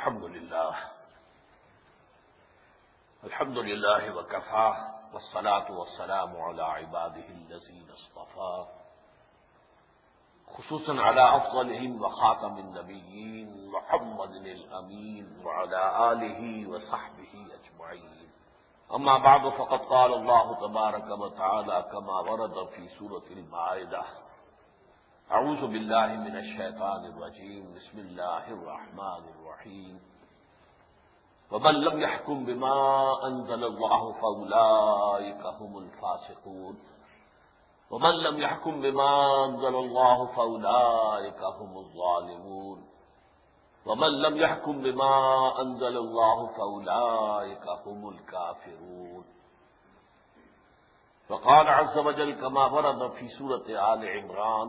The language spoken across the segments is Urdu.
الحمد لله وكفى والصلاة والسلام على عباده الذين اصطفى خصوصا على أفضلهم وخاتم النبيين محمد الأمين وعلى آله وصحبه أجمعين. أما بعد فقد قال الله تبارك وتعالى كما ورد في سورة المائدة: اعوذ باللہ من الشیطان الرجیم بسم اللہ الرحمن الرحیم ومن لم يحكم بما انزل الله فاولئك هم الفاسقون ومن لم يحكم بما انزل الله فاولئك هم الظالمون ومن لم يحكم بما انزل الله فاولئك هم الكافرون. وقال عز وجل كما ورد في سورة آل عمران: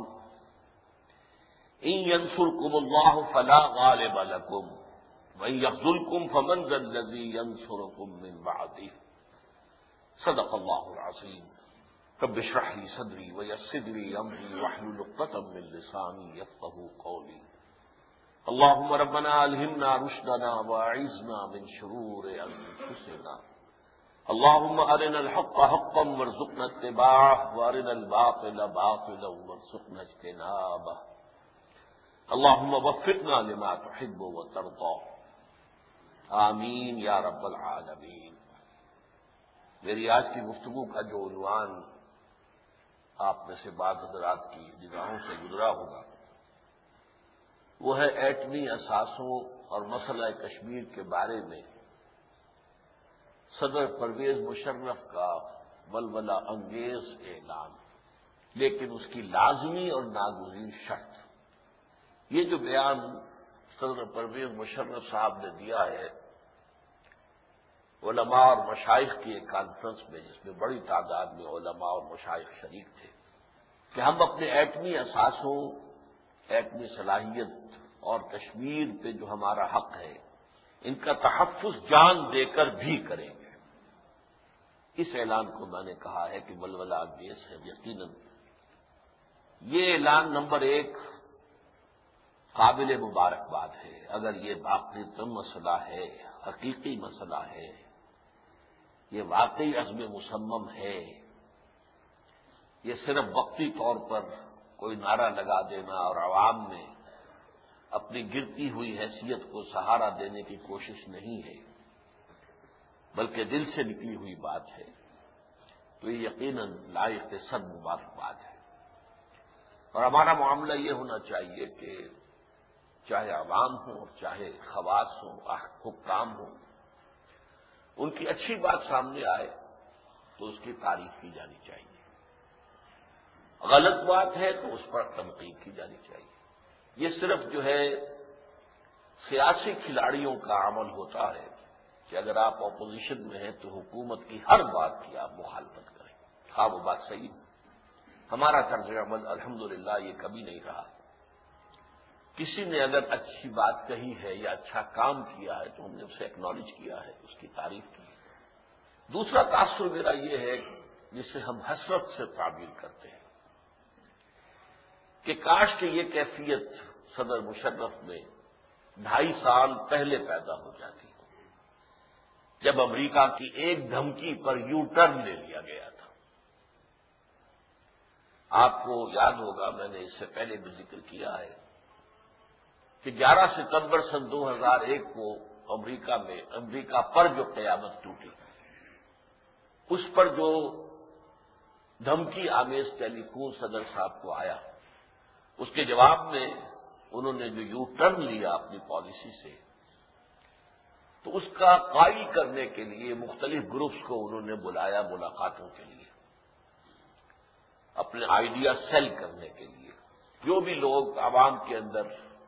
إن ينصركم الله فلا غالب لكم وإن يخذلكم فمن ذا الذي ينصركم من بعده. صدق الله العظيم. رب اشرح لي صدري ويسر لي أمري واحلل عقدة من لساني يفقهوا قولي. اللهم ربنا ألهمنا رشدنا وأعذنا من شرور أنفسنا. اللهم أرنا الحق حقا وارزقنا اتباعه وأرنا الباطل باطلا وارزقنا اجتنابه. اللهم وفقنا لما تحب وترضى. آمین یا رب العالمین. میری آج کی گفتگو کا جو عنوان آپ میں سے بعض حضرات کی نگاہوں سے گزرا ہوگا وہ ہے ایٹمی اثاثوں اور مسئلہ کشمیر کے بارے میں صدر پرویز مشرف کا ولولہ انگیز اعلان، لیکن اس کی لازمی اور ناگزیر شرط. یہ جو بیان صدر پرویز مشرف صاحب نے دیا ہے علماء اور مشائخ کی ایک کانفرنس میں، جس میں بڑی تعداد میں علماء اور مشائخ شریک تھے، کہ ہم اپنے ایٹمی اثاثوں، ایٹمی صلاحیت اور کشمیر پہ جو ہمارا حق ہے ان کا تحفظ جان دے کر بھی کریں گے. اس اعلان کو میں نے کہا ہے کہ ولولہ انگیز ہے. یقیناً یہ اعلان نمبر 1 قابل مبارکباد ہے. اگر یہ باقی مسئلہ ہے، حقیقی مسئلہ ہے، یہ واقعی عزم مصمم ہے، یہ صرف وقتی طور پر کوئی نعرہ لگا دینا اور عوام میں اپنی گرتی ہوئی حیثیت کو سہارا دینے کی کوشش نہیں ہے، بلکہ دل سے نکلی ہوئی بات ہے، تو یہ یقیناً لائق صد مبارکباد ہے. اور ہمارا معاملہ یہ ہونا چاہیے کہ چاہے عوام ہوں اور چاہے خواص ہوں، حکام ہوں، ان کی اچھی بات سامنے آئے تو اس کی تعریف کی جانی چاہیے. غلط بات ہے تو اس پر تنقید کی جانی چاہیے. یہ صرف جو ہے سیاسی کھلاڑیوں کا عمل ہوتا ہے کہ اگر آپ اپوزیشن میں ہیں تو حکومت کی ہر بات کی آپ مخالفت کریں، ہاں وہ بات صحیح ہے. ہمارا طرز عمل الحمدللہ یہ کبھی نہیں رہا. کسی نے اگر اچھی بات کہی ہے یا اچھا کام کیا ہے تو ہم نے اسے ایکنالج کیا ہے، اس کی تعریف کی ہے. دوسرا تاثر میرا یہ ہے جسے ہم حسرت سے تعبیر کرتے ہیں کہ کاش کہ یہ کیفیت صدر مشرف میں 2.5 سال پہلے پیدا ہو جاتی، جب امریکہ کی ایک دھمکی پر یو ٹرن لے لیا گیا تھا. آپ کو یاد ہوگا، میں نے اس سے پہلے بھی ذکر کیا ہے کہ 11 ستمبر سن 2001 کو امریکہ پر جو قیامت ٹوٹی، اس پر جو دھمکی آمیز ٹیلی فون صدر صاحب کو آیا، اس کے جواب میں انہوں نے جو یو ٹرن لیا اپنی پالیسی سے، تو اس کا قائل کرنے کے لیے مختلف گروپس کو انہوں نے بلایا ملاقاتوں کے لیے، اپنے آئیڈیا سیل کرنے کے لیے. جو بھی لوگ عوام کے اندر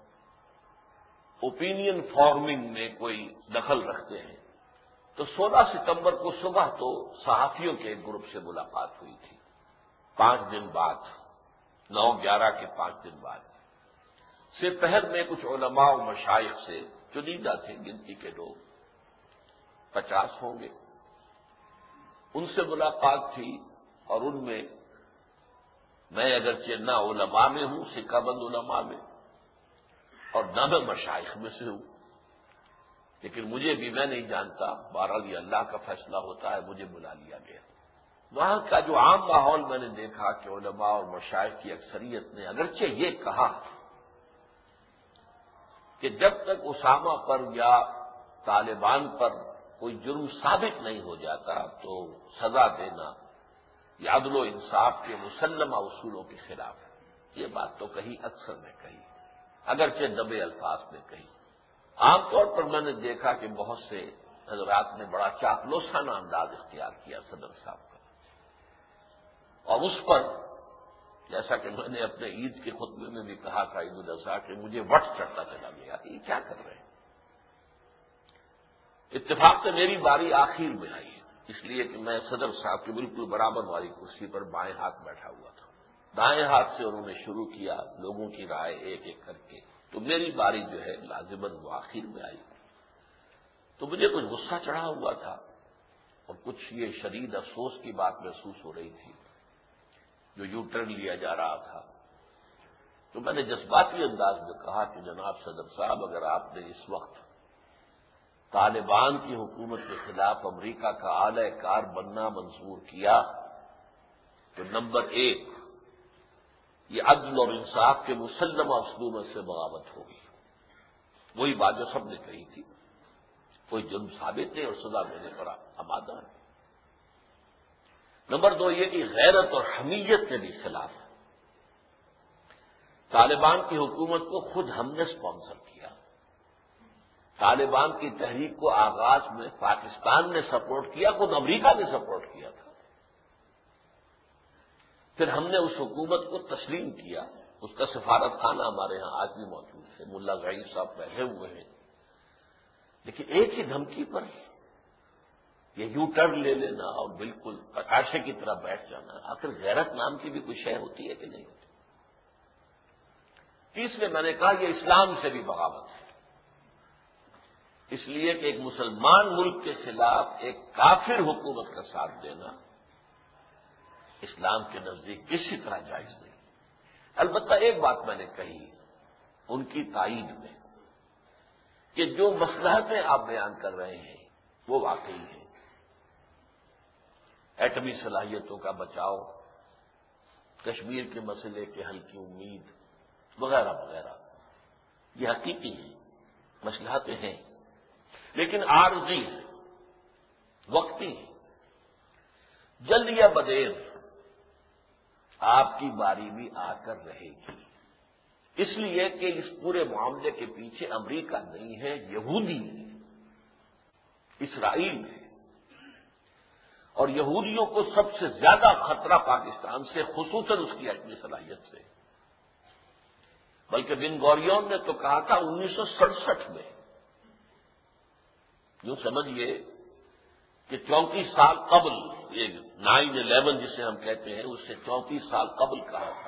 اوپینین فارمنگ میں کوئی دخل رکھتے ہیں، تو 16 ستمبر کو صبح تو صحافیوں کے ایک گروپ سے ملاقات ہوئی تھی. 5 دن بعد 9/11 کے 5 دن بعد سے پہر میں کچھ علماء و مشائخ سے چنیدہ تھے، گنتی کے لوگ 50 ہوں گے، ان سے ملاقات تھی. اور ان میں میں اگرچہ نہ علماء میں ہوں، سکہ بند علماء میں، اور نہ میں مشائخ میں سے ہوں، لیکن مجھے بھی میں نہیں جانتا، بہرحال یہ اللہ کا فیصلہ ہوتا ہے، مجھے بلا لیا گیا۔ وہاں کا جو عام ماحول میں نے دیکھا کہ علماء اور مشائخ کی اکثریت نے اگرچہ یہ کہا کہ جب تک اسامہ پر یا طالبان پر کوئی جرم ثابت نہیں ہو جاتا تو سزا دینا یہ عدل و انصاف کے مسلمہ اصولوں کے خلاف ہے۔ یہ بات تو کہی، اکثر نے کہی، اگرچہ دبے الفاظ میں کہی۔ عام طور پر میں نے دیکھا کہ بہت سے حضرات نے بڑا چاپلوسانہ انداز اختیار کیا صدر صاحب کا، اور اس پر جیسا کہ میں نے اپنے عید کے خطبے میں بھی کہا تھا، عید الاضحیٰ، کہ مجھے وٹ چڑھتا چلا گیا کہ یہ کیا کر رہے ہیں۔ اتفاق سے میری باری آخر میں آئی، اس لیے کہ میں صدر صاحب کے بالکل برابر والی کرسی پر بائیں ہاتھ بیٹھا ہوا تھا۔ دائیں ہاتھ سے انہوں نے شروع کیا لوگوں کی رائے ایک ایک کر کے، تو میری باری جو ہے لازماً وہ آخر میں آئی۔ تو مجھے کچھ غصہ چڑھا ہوا تھا اور کچھ یہ شدید افسوس کی بات محسوس ہو رہی تھی جو یو ٹرن لیا جا رہا تھا۔ تو میں نے جذباتی انداز میں کہا کہ جناب صدر صاحب، اگر آپ نے اس وقت طالبان کی حکومت کے خلاف امریکہ کا اعلی کار بننا منظور کیا تو نمبر ایک، یہ عدل اور انصاف کے مسلمہ اصولوں سے بغاوت ہوگی۔ وہی بات جو سب نے کہی تھی، کوئی جرم ثابت نہیں اور سزا دینے پر آمادہ ہے۔ نمبر دو یہ کہ غیرت اور حمیت کے بھی خلاف ہے۔ طالبان کی حکومت کو خود ہم نے اسپانسر کیا۔ طالبان کی تحریک کو آغاز میں پاکستان نے سپورٹ کیا، خود امریکہ نے سپورٹ کیا تھا۔ پھر ہم نے اس حکومت کو تسلیم کیا، اس کا سفارت خانہ ہمارے ہاں آج بھی موجود ہے، ملا غیر صاحب بیٹھے ہوئے ہیں، لیکن ایک ہی دھمکی پر یہ یو ٹرن لے لینا اور بالکل پتاشے کی طرح بیٹھ جانا، آخر غیرت نام کی بھی کوئی شے ہوتی ہے کہ نہیں ہوتی؟ تیسرے میں نے کہا یہ اسلام سے بھی بغاوت ہے، اس لیے کہ ایک مسلمان ملک کے خلاف ایک کافر حکومت کا ساتھ دینا اسلام کے نزدیک کسی طرح جائز نہیں۔ البتہ ایک بات میں نے کہی ان کی تائید میں کہ جو مصلحتیں آپ بیان کر رہے ہیں وہ واقعی ہیں، ایٹمی صلاحیتوں کا بچاؤ، کشمیر کے مسئلے کے حل کی امید وغیرہ وغیرہ، یہ حقیقی ہیں، مصلحتیں ہیں، لیکن عارضی ہیں، وقتی ہیں۔ جلد یا بدیر آپ کی باری بھی آ کر رہے گی، اس لیے کہ اس پورے معاملے کے پیچھے امریکہ نہیں ہے، یہودی ہے، اسرائیل ہے، اور یہودیوں کو سب سے زیادہ خطرہ پاکستان سے، خصوصاً اس کی ایٹمی صلاحیت سے۔ بلکہ بن گوریون نے تو کہا تھا 1967 میں، یوں سمجھیے کہ 34 سال قبل، یہ 9/11 جسے ہم کہتے ہیں اس سے 34 سال قبل کہا تھا،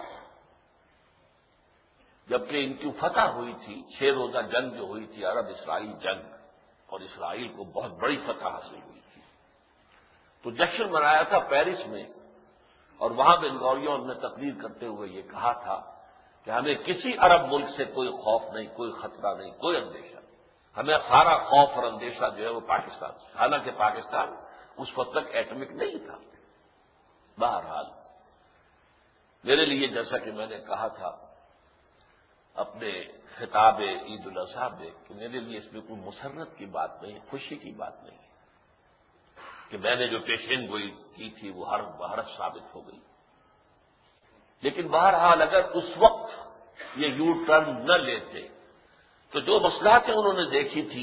جبکہ ان کی فتح ہوئی تھی، 6 روزہ جنگ جو ہوئی تھی، عرب اسرائیل جنگ، اور اسرائیل کو بہت بڑی فتح حاصل ہوئی تھی، تو جشن منایا تھا پیرس میں، اور وہاں بن گوریون نے تقریر کرتے ہوئے یہ کہا تھا کہ ہمیں کسی عرب ملک سے کوئی خوف نہیں، کوئی خطرہ نہیں، کوئی اندیشہ نہیں، ہمیں سارا خوف اور اندیشہ جو ہے وہ پاکستان سے، حالانکہ پاکستان اس وقت تک ایٹمک نہیں تھا۔ بہرحال میرے لیے جیسا کہ میں نے کہا تھا اپنے خطاب عید الاضحیٰ میں کہ میرے لیے اس میں کوئی مسرت کی بات نہیں، خوشی کی بات نہیں کہ میں نے جو پیشین گوئی کی تھی وہ حرف ثابت ہو گئی، لیکن بہرحال اگر اس وقت یہ یو ٹرن نہ لیتے تو جو مصلحتیں انہوں نے دیکھی تھی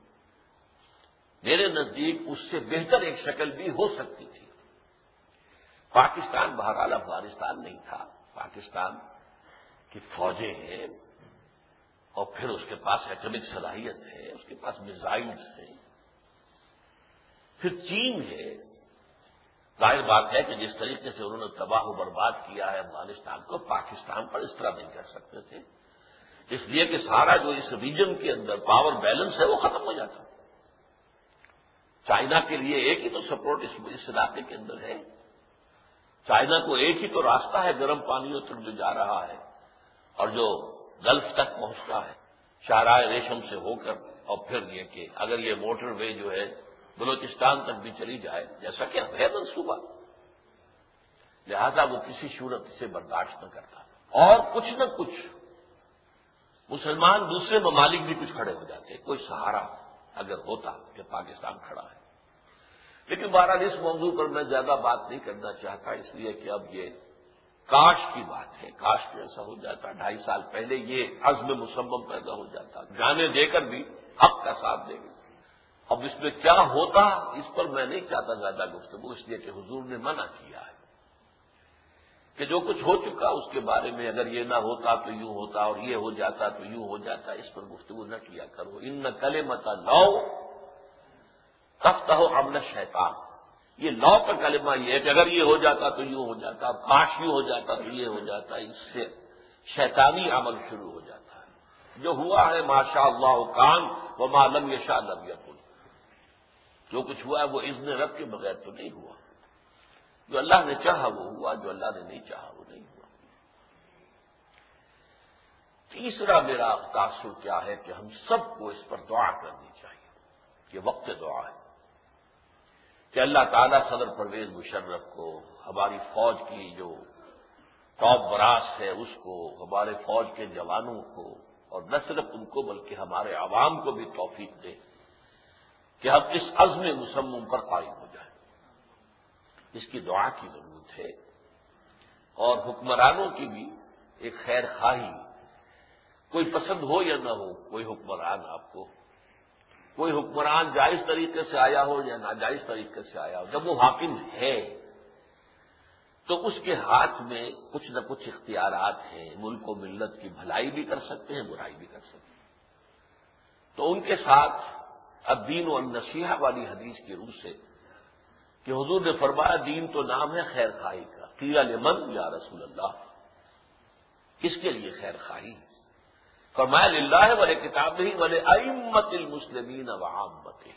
میرے نزدیک اس سے بہتر ایک شکل بھی ہو سکتی تھی۔ پاکستان بہرحال افغانستان نہیں تھا، پاکستان کی فوجیں ہیں اور پھر اس کے پاس ایٹمک صلاحیت ہے، اس کے پاس میزائلز ہیں، پھر چین ہے۔ ظاہر بات ہے کہ جس طریقے سے انہوں نے تباہ و برباد کیا ہے افغانستان کو، پاکستان پر اس طرح نہیں کر سکتے تھے، اس لیے کہ سارا جو اس ریجن کے اندر پاور بیلنس ہے وہ ختم ہو جاتا۔ چائنا کے لیے ایک ہی تو سپورٹ اس علاقے کے اندر ہے، چائنا کو ایک ہی تو راستہ ہے گرم پانیوں تک جو جا رہا ہے اور جو گلف تک پہنچتا ہے، شاہراہ ریشم سے ہو کر اور پھر یہ کہ اگر یہ موٹر وے جو ہے بلوچستان تک بھی چلی جائے، جیسا کہ ہے منصوبہ، لہذا وہ کسی صورت سے برداشت نہ کرتا، اور کچھ نہ کچھ مسلمان دوسرے ممالک بھی کچھ کھڑے ہو جاتے، کوئی سہارا اگر ہوتا کہ پاکستان کھڑا ہے۔ لیکن بہرحال اس موضوع پر میں زیادہ بات نہیں کرنا چاہتا، اس لیے کہ اب یہ کاش کی بات ہے، کاش کہ ایسا ہو جاتا، 2.5 سال پہلے یہ عزم مصمم پیدا ہو جاتا، جانے دے کر بھی حق کا ساتھ دے گی۔ اب اس میں کیا ہوتا اس پر میں نہیں چاہتا زیادہ گفتگو، اس لیے کہ حضور نے منع کیا ہے کہ جو کچھ ہو چکا اس کے بارے میں اگر یہ نہ ہوتا تو یوں ہوتا اور یہ ہو جاتا تو یوں ہو جاتا، اس پر گفتگو نہ کیا کرو۔ ان کلمۃ لو تفتح عمل الشیطان، یہ لو کا کلمہ یہ ہے کہ اگر یہ ہو جاتا تو یوں ہو جاتا، کاش یوں ہو جاتا تو یہ ہو جاتا، اس سے شیطانی عمل شروع ہو جاتا ہے۔ جو ہوا ہے ما شاء اللہ کان وما لم یشاء لم یکن، جو کچھ ہوا ہے وہ اذن رب کے بغیر تو نہیں ہوا، جو اللہ نے چاہا وہ ہوا، جو اللہ نے نہیں چاہا وہ نہیں ہوا۔ تیسرا میرا تاثر کیا ہے کہ ہم سب کو اس پر دعا کرنی چاہیے، یہ وقت دعا ہے کہ اللہ تعالیٰ صدر پرویز مشرف کو، ہماری فوج کی جو ٹاپ براس ہے اس کو، ہمارے فوج کے جوانوں کو، اور نہ صرف ان کو بلکہ ہمارے عوام کو بھی توفیق دے کہ ہم اس عزم مصمم پر قائم ہو جائیں۔ اس کی دعا کی ضرورت ہے، اور حکمرانوں کی بھی ایک خیر خواہی، کوئی پسند ہو یا نہ ہو کوئی حکمران، آپ کو کوئی حکمران جائز طریقے سے آیا ہو یا ناجائز طریقے سے آیا ہو، جب وہ حاکم ہے تو اس کے ہاتھ میں کچھ نہ کچھ اختیارات ہیں، ملک و ملت کی بھلائی بھی کر سکتے ہیں، برائی بھی کر سکتے ہیں۔ تو ان کے ساتھ الدین والنصیحہ والی حدیث کی روح سے کہ حضور نے فرمایا دین تو نام ہے خیر خواہی کا، قیل لمن یا رسول اللہ، کس کے لیے خیر خواہی؟ فرمایا للہ ولکتابہ ولأئمۃ المسلمین وعامتہ،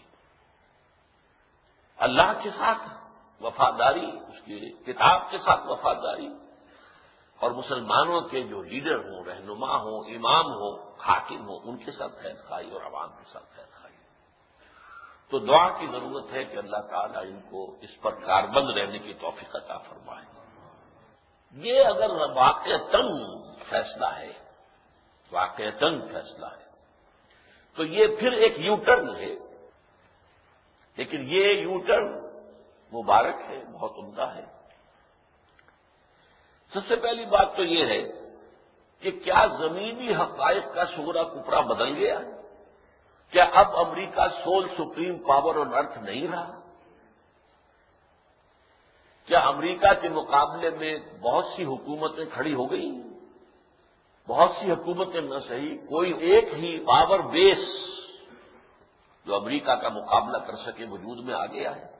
اللہ کے ساتھ وفاداری، اس کی کتاب کے ساتھ وفاداری، اور مسلمانوں کے جو لیڈر ہوں، رہنما ہوں، امام ہوں، حاکم ہوں، ان کے ساتھ خیر خواہی اور عوام کے ساتھ خیر خواہی۔ تو دعا کی ضرورت ہے کہ اللہ تعالیٰ ان کو اس پر کاربند رہنے کی توفیق عطا فرمائے۔ یہ اگر واقعتاً فیصلہ ہے، واقعتاً فیصلہ ہے، تو یہ پھر ایک یو ٹرن ہے، لیکن یہ یو ٹرن مبارک ہے، بہت عمدہ ہے۔ سب سے پہلی بات تو یہ ہے کہ کیا زمینی حقائق کا سغرا کپڑا بدل گیا ہے؟ کیا اب امریکہ sole supreme power on earth نہیں رہا؟ کیا امریکہ کے مقابلے میں بہت سی حکومتیں کھڑی ہو گئی؟ بہت سی حکومتیں نہ صحیح، کوئی ایک ہی پاور بیس جو امریکہ کا مقابلہ کر سکے وجود میں آ گیا ہے۔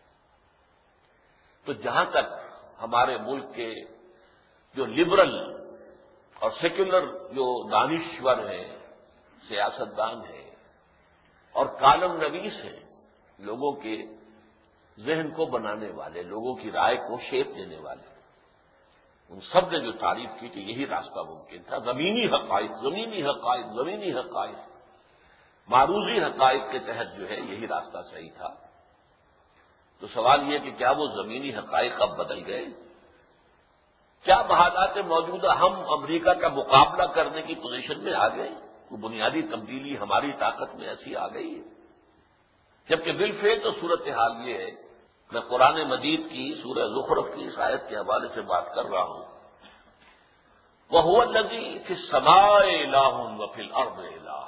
تو جہاں تک ہمارے ملک کے جو لبرل اور سیکولر جو دانشور ہیں، سیاستدان ہیں اور کالم نویس ہیں، لوگوں کے ذہن کو بنانے والے، لوگوں کی رائے کو شیپ دینے والے، ان سب نے جو تعریف کی کہ یہی راستہ ممکن تھا، زمینی حقائق، زمینی حقائق، زمینی حقائق، معروضی حقائق کے تحت جو ہے یہی راستہ صحیح تھا۔ تو سوال یہ کہ کیا وہ زمینی حقائق اب بدل گئے؟ کیا بحالات موجودہ ہم امریکہ کا مقابلہ کرنے کی پوزیشن میں آ گئے؟ کوئی بنیادی تبدیلی ہماری طاقت میں ایسی آ گئی ہے؟ جبکہ بالفعل تو صورتحال یہ ہے، میں قرآن مجید کی سورہ زخرف کی اس آیت کے حوالے سے بات کر رہا ہوں، وَهُوَ الَّذِي فِي السَّمَاءِ إِلَٰهٌ وَفِي الْأَرْضِ إِلَٰهٌ،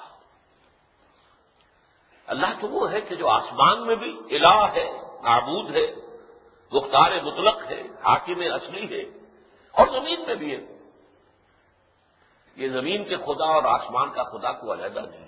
اللہ تو وہ ہے کہ جو آسمان میں بھی الہ ہے، معبود ہے، مختار مطلق ہے، حاکم اصلی ہے، اور زمین میں بھی ہے۔ یہ زمین کے خدا اور آسمان کا خدا کو علیحدہ نہیں،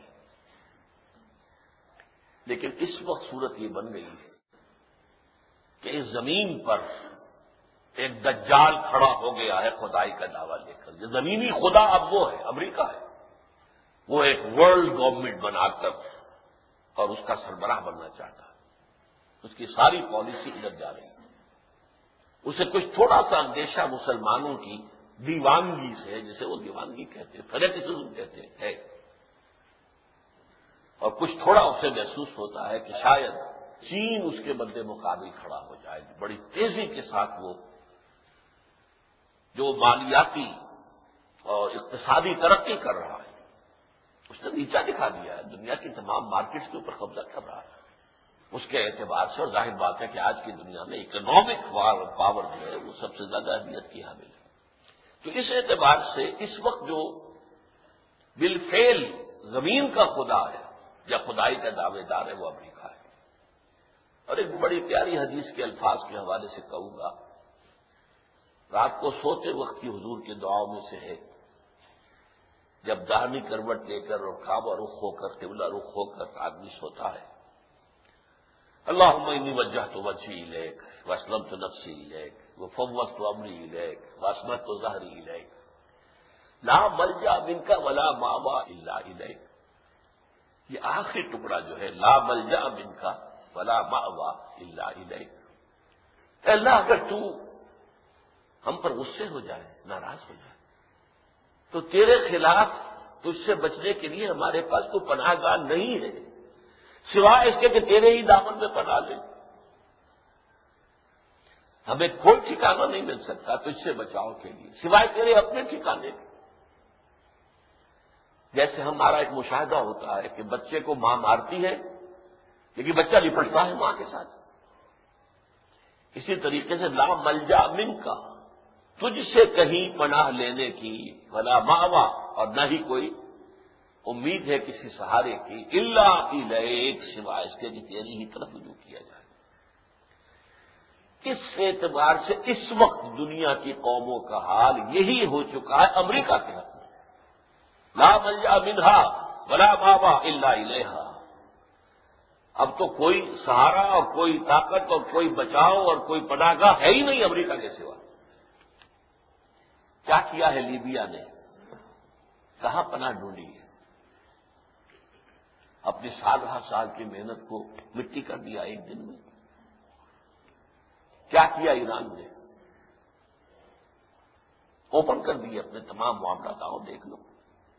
لیکن اس وقت صورت یہ بن گئی ہے کہ اس زمین پر ایک دجال کھڑا ہو گیا ہے خدائی کا دعویٰ لے کر۔ یہ زمینی خدا اب وہ ہے، امریکہ ہے، وہ ایک ورلڈ گورنمنٹ بنا کر اور اس کا سربراہ بننا چاہتا ہے، اس کی ساری پالیسی ادھر جا رہی ہے۔ اسے کچھ تھوڑا سا اندیشہ مسلمانوں کی دیوانگی سے، جسے وہ دیوانگی کہتے ہیں، فینیٹسزم کہتے ہیں، ہے۔ اور کچھ تھوڑا اسے محسوس ہوتا ہے کہ شاید چین اس کے مد مقابل کھڑا ہو جائے، بڑی تیزی کے ساتھ وہ جو مالیاتی اور اقتصادی ترقی کر رہا ہے اس نے نیچا دکھا دیا ہے، دنیا کی تمام مارکیٹس کے اوپر قبضہ کر رہا ہے اس کے اعتبار سے، اور ظاہر بات ہے کہ آج کی دنیا میں اکنامک پاور جو ہے وہ سب سے زیادہ اہمیت کی حامل ہے۔ تو اس اعتبار سے اس وقت جو بالفعل زمین کا خدا ہے یا خدائی کا دعوے دار ہے وہ امریکہ ہے۔ اور ایک بڑی پیاری حدیث کے الفاظ کے حوالے سے کہوں گا، رات کو سوتے وقت کی حضور کی دعاؤں میں سے ہے، جب داہنی کروٹ لے کر اور کعبہ رخ ہو کر قبلہ رخ ہو کر آدمی سوتا ہے، اللہم انی وجہت وجہی الیک واسلمت نفسی الیک وفوضت امری الیک واسمدت ظہری الیک لا ملجا منک ولا مأوی الا الیک۔ یہ آخری ٹکڑا جو ہے، لا ملجا منک ولا مأوی الا الیک، اے اللہ اگر تو ہم پر غصے ہو جائے، ناراض ہو جائے، تو تیرے خلاف تجھ سے بچنے کے لیے ہمارے پاس کوئی پناہ گاہ نہیں ہے سوائے اس کے کہ تیرے ہی دامن میں پناہ لیں۔ ہمیں کوئی ٹھکانہ نہیں مل سکتا تجھ سے بچاؤ کے لیے سوائے تیرے اپنے ٹھکانے کے۔ جیسے ہمارا ایک مشاہدہ ہوتا ہے کہ بچے کو ماں مارتی ہے لیکن بچہ لپٹتا ہے ماں کے ساتھ، اسی طریقے سے لا ملجا منک، تجھ سے کہیں پناہ لینے کی، ولا مأوی، اور نہ ہی کوئی امید ہے کسی سہارے کی، الا الیک، سوائے اس کے کہ تیری ہی طرف رجوع کیا جائے۔ اس اعتبار سے اس وقت دنیا کی قوموں کا حال یہی ہو چکا ہے امریکہ کے حق میں، لا ملجا منہا ولا مأوی الا الیہا۔ اب تو کوئی سہارا اور کوئی طاقت اور کوئی بچاؤ اور کوئی پناہ گاہ ہے ہی نہیں امریکہ کے سوا۔ کیا کیا ہے لیبیا نے، کہاں پناہ ڈھونڈی ہے، اپنی سال کی محنت کو مٹی کر دیا ایک دن میں۔ کیا کیا ایران نے، اوپن کر دیے اپنے تمام معاملات، آؤ دیکھ لو۔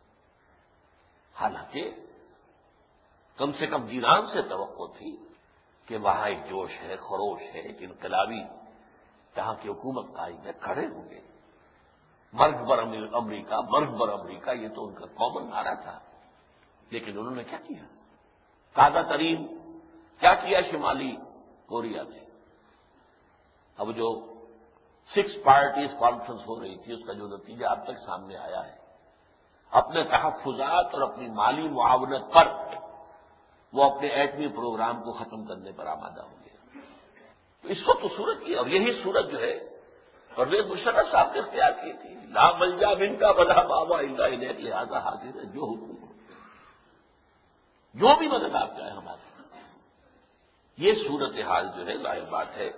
حالانکہ کم سے کم ایران سے توقع تھی کہ وہاں ایک جوش ہے، خروش ہے، ایک انقلابی جہاں کی حکومت قائم ہے، کھڑے ہوں گے، مرگ بر امریکہ، مرگ بر امریکہ، یہ تو ان کا کامن نعرہ تھا۔ لیکن انہوں نے کیا کیا، تازہ ترین کیا کیا شمالی کوریا نے، اب جو 6 پارٹیز کانفرنس ہو رہی تھی اس کا جو نتیجہ اب تک سامنے آیا ہے، اپنے تحفظات اور اپنی مالی معاونت پر وہ اپنے ایٹمی پروگرام کو ختم کرنے پر آمادہ ہوں گے۔ تو اس وقت تو صورت کی، اور یہی صورت جو ہے پرویز مشرف صاحب نے اختیار کی تھی، لا ملجا منک ولا مأوی الا الیک، لہذا حاضر ہے جو حکم ہو، جو بھی مدد آپ چاہے ہماری۔ یہ صورتحال جو ہے ظاہر بات ہے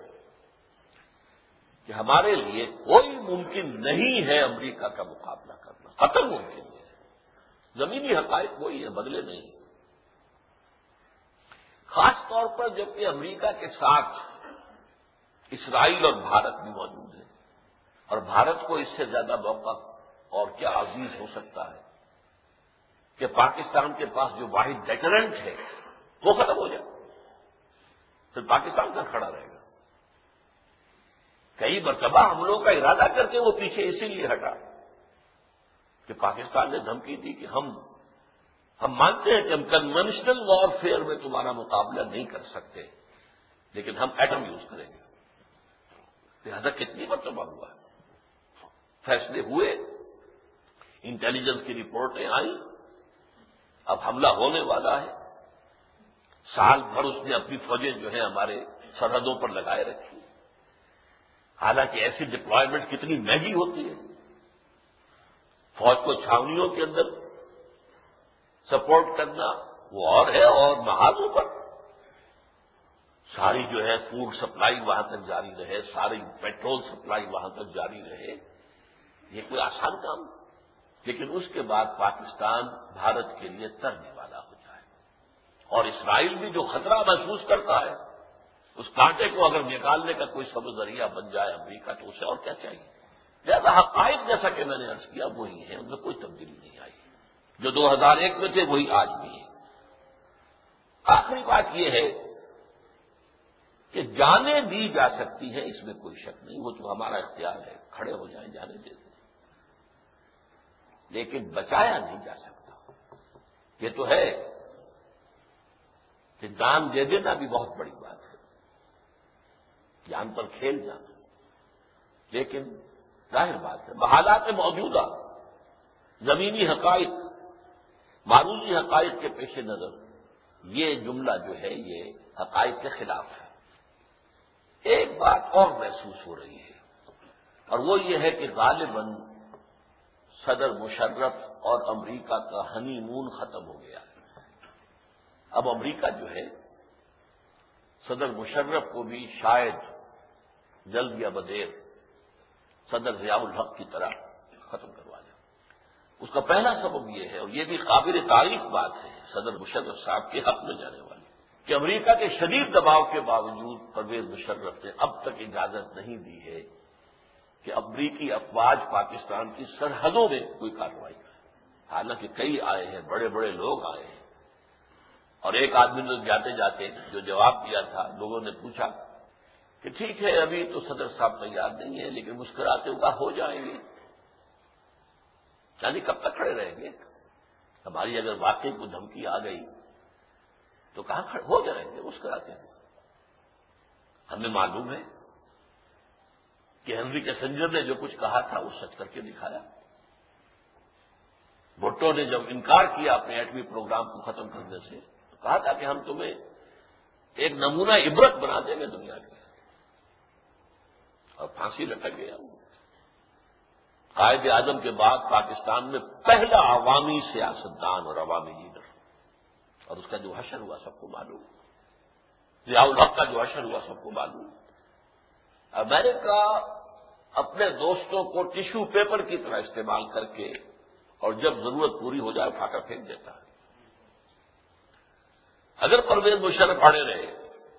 کہ ہمارے لیے کوئی ممکن نہیں ہے امریکہ کا مقابلہ کرنا، قطعاً ممکن ہے، زمینی حقائق وہی ہے، بدلے نہیں۔ خاص طور پر جبکہ امریکہ کے ساتھ اسرائیل اور بھارت بھی موجود ہے، اور بھارت کو اس سے زیادہ موقع اور کیا عزیز ہو سکتا ہے کہ پاکستان کے پاس جو واحد ڈیٹرنٹ ہے وہ ختم ہو جائے، پھر پاکستان کا کھڑا رہے گا۔ کئی مرتبہ حملوں کا ارادہ کر کے وہ پیچھے اسی لیے ہٹا کہ پاکستان نے دھمکی دی کہ ہم مانتے ہیں کہ ہم کنونشنل وار فیئر میں تمہارا مقابلہ نہیں کر سکتے، لیکن ہم ایٹم یوز کریں گے۔ لہذا کتنی مرتبہ ہوا، فیصلے ہوئے، انٹیلیجنس کی رپورٹیں آئیں، اب حملہ ہونے والا ہے، سال بھر اس نے اپنی فوجیں جو ہیں ہمارے سرحدوں پر لگائے رکھی، حالانکہ ایسی ڈپلائمنٹ کتنی مہنگی ہوتی ہے، فوج کو چھاونیوں کے اندر سپورٹ کرنا وہ اور ہے، اور محاذوں پر ساری جو ہے فوڈ سپلائی وہاں تک جاری رہے، ساری پیٹرول سپلائی وہاں تک جاری رہے، یہ کوئی آسان کام نہیں۔ لیکن اس کے بعد پاکستان بھارت کے لیے ترنے والا ہو جائے، اور اسرائیل بھی جو خطرہ محسوس کرتا ہے اس کانٹے کو اگر نکالنے کا کوئی سبب ذریعہ بن جائے امریکہ، تو اسے اور کیا چاہیے۔ لہذا حقائق جیسا کہ میں نے عرض کیا وہی ہے، ان میں کوئی تبدیلی نہیں آئی، جو 2001 میں تھے وہی آج بھی ہے۔ آخری بات یہ ہے کہ جانیں دی جا سکتی ہیں، اس میں کوئی شک نہیں، وہ تو ہمارا اختیار ہے، کھڑے ہو جائیں جانے دے دیں، لیکن بچایا نہیں جا سکتا۔ یہ تو ہے کہ جان دے دینا بھی بہت بڑی بات ہے، جان پر کھیل جانا، لیکن ظاہر بات ہے بحالات موجودہ زمینی حقائق، معروضی حقائق کے پیش نظر یہ جملہ جو ہے یہ حقائق کے خلاف ہے۔ ایک بات اور محسوس ہو رہی ہے، اور وہ یہ ہے کہ غالباً صدر مشرف اور امریکہ کا ہنی مون ختم ہو گیا ہے۔ اب امریکہ جو ہے صدر مشرف کو بھی شاید جلد یا بدیر صدر ضیاء الحق کی طرح ختم کروا دے۔ اس کا پہلا سبب یہ ہے، اور یہ بھی قابل تعریف بات ہے صدر مشرف صاحب کے حق میں جانے والی، کہ امریکہ کے شدید دباؤ کے باوجود پرویز مشرف نے اب تک اجازت نہیں دی ہے کہ امریکی افواج پاکستان کی سرحدوں میں کوئی کارروائی کرے۔ حالانکہ کئی آئے ہیں، بڑے بڑے لوگ آئے ہیں، اور ایک آدمی نے جاتے جاتے جو جواب دیا تھا، لوگوں نے پوچھا کہ ٹھیک ہے ابھی تو صدر صاحب تیار نہیں ہے، لیکن مسکراتے ہوئے ہو جائیں گے۔ یعنی کب تک کھڑے رہیں گے؟ ہماری اگر واقعی کوئی دھمکی آ گئی تو کہاں کھڑے ہو جائیں گے مسکراتے ہوئے؟ ہمیں معلوم ہے کہ ہنری کیسنجر نے جو کچھ کہا تھا وہ سچ کر کے دکھایا۔ بھٹو نے جب انکار کیا اپنے ایٹمی پروگرام کو ختم کرنے سے تو کہا تھا کہ ہم تمہیں ایک نمونہ عبرت بنا دیں گے دنیا کے، اور پھانسی لٹک گیا وہ۔ قائد اعظم کے بعد پاکستان میں پہلا عوامی سیاستدان اور عوامی لیڈر، اور اس کا جو حشر ہوا سب کو معلوم، ضیاء الحق کا جو حشر ہوا سب کو معلوم۔ امریکہ اپنے دوستوں کو ٹیشو پیپر کی طرح استعمال کر کے اور جب ضرورت پوری ہو جائے اٹھا کر پھینک دیتا ہے۔ اگر پرویز مشرف اڑے رہے،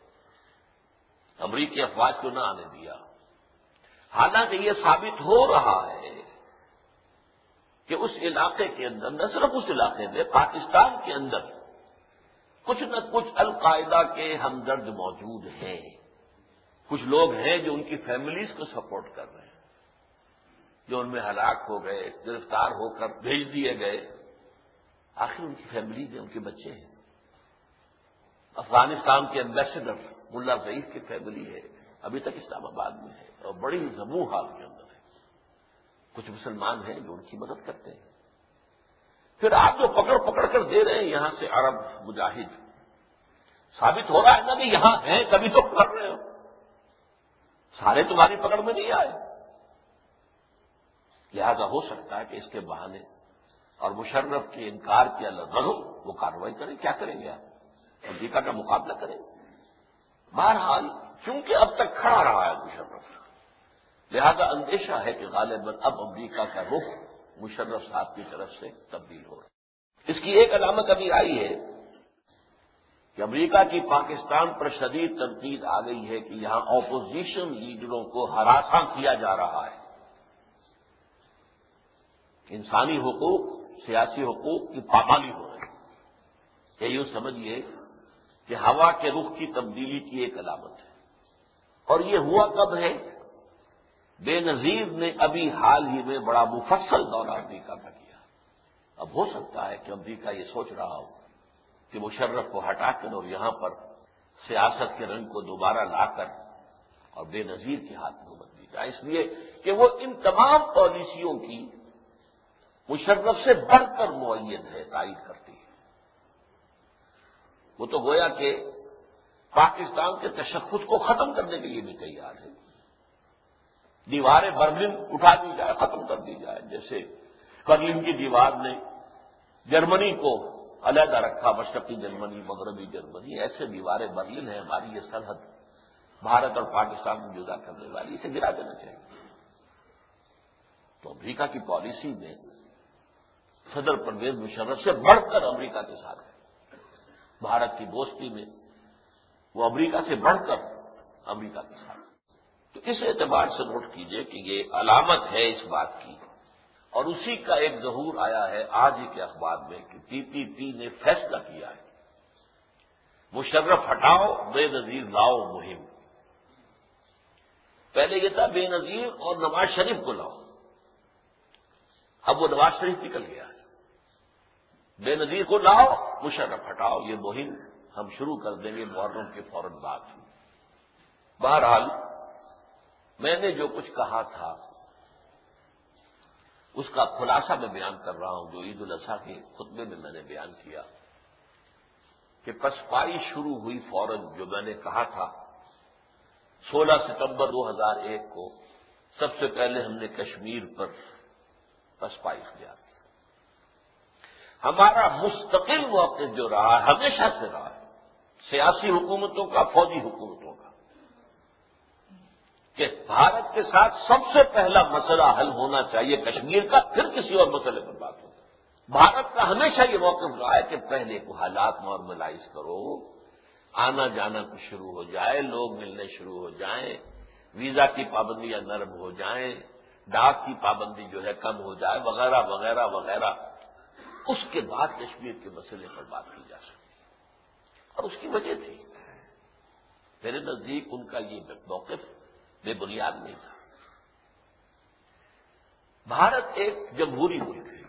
امریکی افواج کو نہ آنے دیا، حالانکہ یہ ثابت ہو رہا ہے کہ اس علاقے کے اندر، نہ صرف اس علاقے میں، پاکستان کے اندر کچھ نہ کچھ القاعدہ کے ہمدرد موجود ہیں، کچھ لوگ ہیں جو ان کی فیملیز کو سپورٹ کر رہے ہیں، جو ان میں ہلاک ہو گئے، گرفتار ہو کر بھیج دیے گئے، آخر ان کی فیملیز ہیں، ان کے بچے ہیں۔ افغانستان کے ایمبیسڈر ملا ضعیف کی فیملی ہے، ابھی تک اسلام آباد میں ہے اور بڑی ذموع حال کے اندر ہے۔ کچھ مسلمان ہیں جو ان کی مدد کرتے ہیں۔ پھر آپ جو پکڑ پکڑ کر دے رہے ہیں یہاں سے عرب مجاہد، ثابت ہو رہا ہے نا کہ یہاں ہیں، کبھی تو پکڑ رہے ہو، سارے تمہاری پکڑ میں نہیں آئے۔ لہذا ہو سکتا ہے کہ اس کے بہانے اور مشرف کے انکار کے رغم وہ کارروائی کریں۔ کیا کریں گے آپ؟ امریکہ کا مقابلہ کریں؟ بہرحال چونکہ اب تک کھڑا رہا ہے مشرف، لہذا اندیشہ ہے کہ غالباً اب امریکہ کا رخ مشرف صاحب کی طرف سے تبدیل ہو رہا ہے۔ اس کی ایک علامت ابھی آئی ہے کہ امریکہ کی پاکستان پر شدید تنقید آ گئی ہے کہ یہاں اپوزیشن لیڈروں کو ہراساں کیا جا رہا ہے۔ انسانی حقوق، سیاسی حقوق کی پامالی ہو رہی ہے۔ یہ یوں سمجھیے کہ ہوا کے رخ کی تبدیلی کی ایک علامت ہے۔ اور یہ ہوا کب ہے؟ بے نظیر نے ابھی حال ہی میں بڑا مفصل دورہ امریکہ کا کیا۔ اب ہو سکتا ہے کہ امریکہ یہ سوچ رہا ہو کہ مشرف کو ہٹا کر اور یہاں پر سیاست کے رنگ کو دوبارہ لا کر اور بے نظیر کے ہاتھ میں بدلی جائے، اس لیے کہ وہ ان تمام پالیسیوں کی مشرف سے بڑھ کر معین ہے، تائید کرتی ہے۔ وہ تو گویا کہ پاکستان کے تشخص کو ختم کرنے کے لیے بھی تیار ہے۔ دیواریں برلن اٹھا دی جائے، ختم کر دی جائے، جیسے برلن کی دیوار نے جرمنی کو علیحدہ رکھا، مشرقی جرمنی، مغربی جرمنی، ایسے دیواریں برلن ہے ہماری یہ سرحد بھارت اور پاکستان کو جدا کرنے والی، اسے گرا دینا چاہیے۔ تو امریکہ کی پالیسی میں صدر پرویز مشرف سے بڑھ کر امریکہ کے ساتھ ہے، بھارت کی دوستی میں وہ امریکہ سے بڑھ کر امریکہ کے ساتھ۔ تو اس اعتبار سے نوٹ کیجئے کہ یہ علامت ہے اس بات کی، اور اسی کا ایک ظہور آیا ہے آج ہی کے اخبار میں کہ پی پی پی نے فیصلہ کیا ہے مشرف ہٹاؤ بے نظیر لاؤ مہم. پہلے یہ تھا بے نظیر اور نواز شریف کو لاؤ، اب وہ نواز شریف نکل گیا ہے. بے نظیر کو لاؤ، مشرف ہٹاؤ، یہ مہم ہم شروع کر دیں گے محرم کے فوراً بعد. بہرحال میں نے جو کچھ کہا تھا اس کا خلاصہ میں بیان کر رہا ہوں، جو عید الاضحیٰ کے خطبے میں نے بیان کیا کہ پسپائی شروع ہوئی فوراً. جو میں نے کہا تھا 16 ستمبر 2001 کو سب سے پہلے ہم نے کشمیر پر پسپائی اختیار کی. ہمارا مستقل موقف جو رہا ہمیشہ سے رہا ہے، سیاسی حکومتوں کا، فوجی حکومتوں کا، کہ بھارت کے ساتھ سب سے پہلا مسئلہ حل ہونا چاہیے کشمیر کا، پھر کسی اور مسئلے پر بات ہو. بھارت کا ہمیشہ یہ موقف رہا ہے کہ پہلے کو حالات نارملائز کرو، آنا جانا کچھ شروع ہو جائے، لوگ ملنے شروع ہو جائیں، ویزا کی پابندیاں نرم ہو جائیں، ڈاک کی پابندی جو ہے کم ہو جائے، وغیرہ وغیرہ وغیرہ. اس کے بعد کشمیر کے مسئلے پر بات کی جا سکتی. اور اس کی وجہ تھی میرے نزدیک ان کا یہ موقف بے بنیاد نہیں تھا. بھارت ایک جمہوری ملک ہے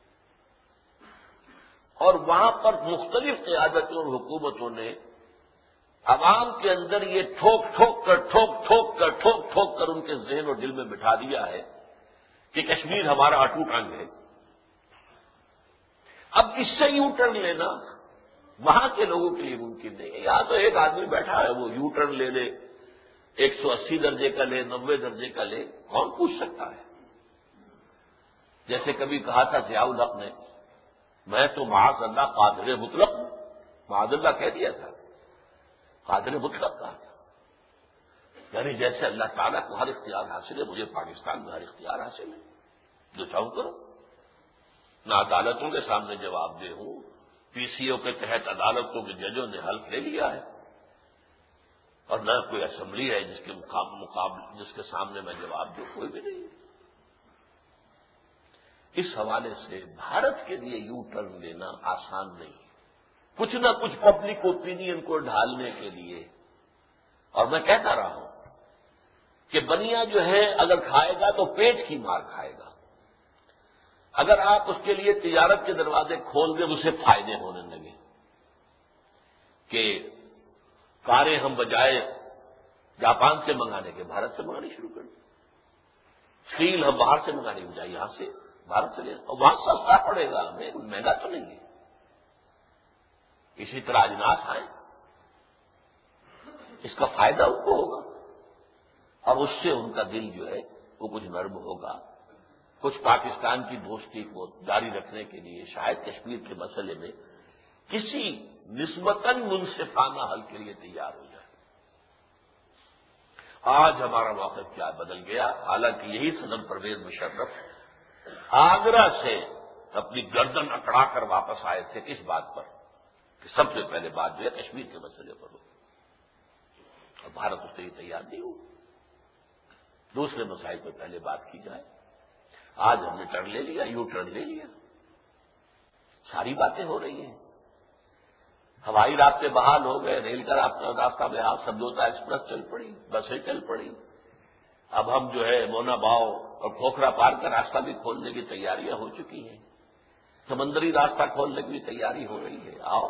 اور وہاں پر مختلف قیادتوں اور حکومتوں نے عوام کے اندر یہ ٹھوک ٹھوک کر ان کے ذہن اور دل میں بٹھا دیا ہے کہ کشمیر ہمارا اٹوٹ انگ ہے. اب اس سے یو ٹرن لینا وہاں کے لوگوں کے لیے ممکن نہیں ہے. یہاں تو ایک آدمی بیٹھا ہے، وہ یو ٹرن لے لے، 180 درجے کا لے، 90 درجے کا لے، کون پوچھ سکتا ہے؟ جیسے کبھی کہا تھا ضیاء الحق نے، میں تو معاذ اللہ قادر مطلق ہوں. معاذ اللہ کہہ دیا تھا، قادر مطلق کہا تھا. یعنی جیسے اللہ تعالیٰ کو ہر اختیار حاصل ہے، مجھے پاکستان میں ہر اختیار حاصل ہے، جو چاہوں کرو. نہ عدالتوں کے سامنے جواب دہ ہوں، پی سی او کے تحت عدالتوں کے ججوں نے حلف لے لیا ہے، اور نہ کوئی اسمبلی ہے جس کے سامنے میں جواب دوں، کوئی بھی نہیں. اس حوالے سے بھارت کے لیے یو ٹرن لینا آسان نہیں، کچھ نہ کچھ پبلک اوپینین کو ڈھالنے کے لیے. اور میں کہتا رہا ہوں کہ بنیا جو ہے اگر کھائے گا تو پیٹ کی مار کھائے گا. اگر آپ اس کے لیے تجارت کے دروازے کھول دیں، اسے فائدے ہونے لگے کہ کاریں ہم بجائے جاپان سے منگانے کے بھارت سے منگانی شروع کر دیں، اسٹیل ہم باہر سے منگانے کے بجائے یہاں سے بھارت سے لیں، اور وہاں سستا پڑے گا، ہمیں مہنگا تو نہیں ہے. اسی طرح اجناس آئیں، اس کا فائدہ ان کو ہوگا اور اس سے ان کا دل جو ہے وہ کچھ نرم ہوگا. کچھ پاکستان کی دوستی کو جاری رکھنے کے لیے شاید کشمیر کے مسئلے میں کسی نسبتاً منصفانہ حل کے لیے تیار ہو جائے. آج ہمارا موقف کیا بدل گیا؟ حالانکہ یہی صدر پرویز مشرف آگرہ سے اپنی گردن اکڑا کر واپس آئے تھے کس بات پر کہ سب سے پہلے بات جو ہے کشمیر کے مسئلے پر ہو، اور بھارت اس سے ہی تیار نہیں ہو. دوسرے مسائل پر پہلے بات کی جائے. آج ہم نے ٹرن لے لیا، یو ٹرن لے لیا، ساری باتیں ہو رہی ہیں. ہوائی رابطے بحال ہو گئے، ریل کا راستہ بحال، سمجھوتا ایکسپریس چل پڑی، بسیں چل پڑی. اب ہم جو ہے مونا باؤ اور کھوکھرا پار کا راستہ بھی کھولنے کی تیاریاں ہو چکی ہیں، سمندری راستہ کھولنے کی بھی تیاری ہو رہی ہے. آؤ،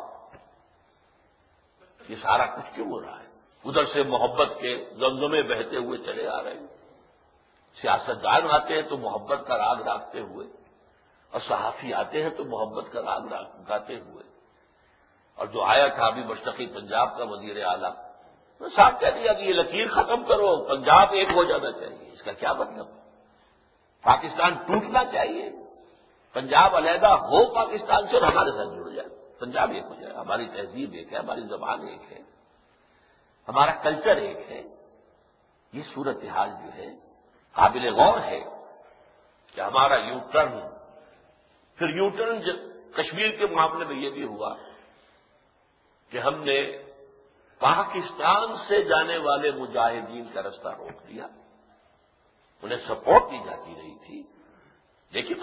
یہ سارا کچھ کیوں ہو رہا ہے؟ ادھر سے محبت کے زمزمے بہتے ہوئے چلے آ رہے ہیں. سیاستدان آتے ہیں تو محبت کا راگ راگتے ہوئے، اور صحافی آتے ہیں تو محبت کا راگ گاتے ہوئے. اور جو آیا تھا ابھی مشرقی پنجاب کا وزیر اعلیٰ، صاحب کہہ دیا کہ یہ لکیر ختم کرو، پنجاب ایک ہو جانا چاہیے. اس کا کیا مطلب؟ پاکستان ٹوٹنا چاہیے، پنجاب علیحدہ ہو پاکستان سے اور ہمارے ساتھ جڑ جائے، پنجاب ایک ہو جائے. ہماری تہذیب ایک ہے، ہماری زبان ایک ہے، ہمارا کلچر ایک ہے. یہ صورتحال جو ہے قابل غور ہے کہ ہمارا یو ٹرن، پھر یو ٹرن کشمیر کے معاملے میں یہ بھی ہوا کہ ہم نے پاکستان سے جانے والے مجاہدین کا رستہ روک دیا. انہیں سپورٹ دی جاتی رہی تھی، لیکن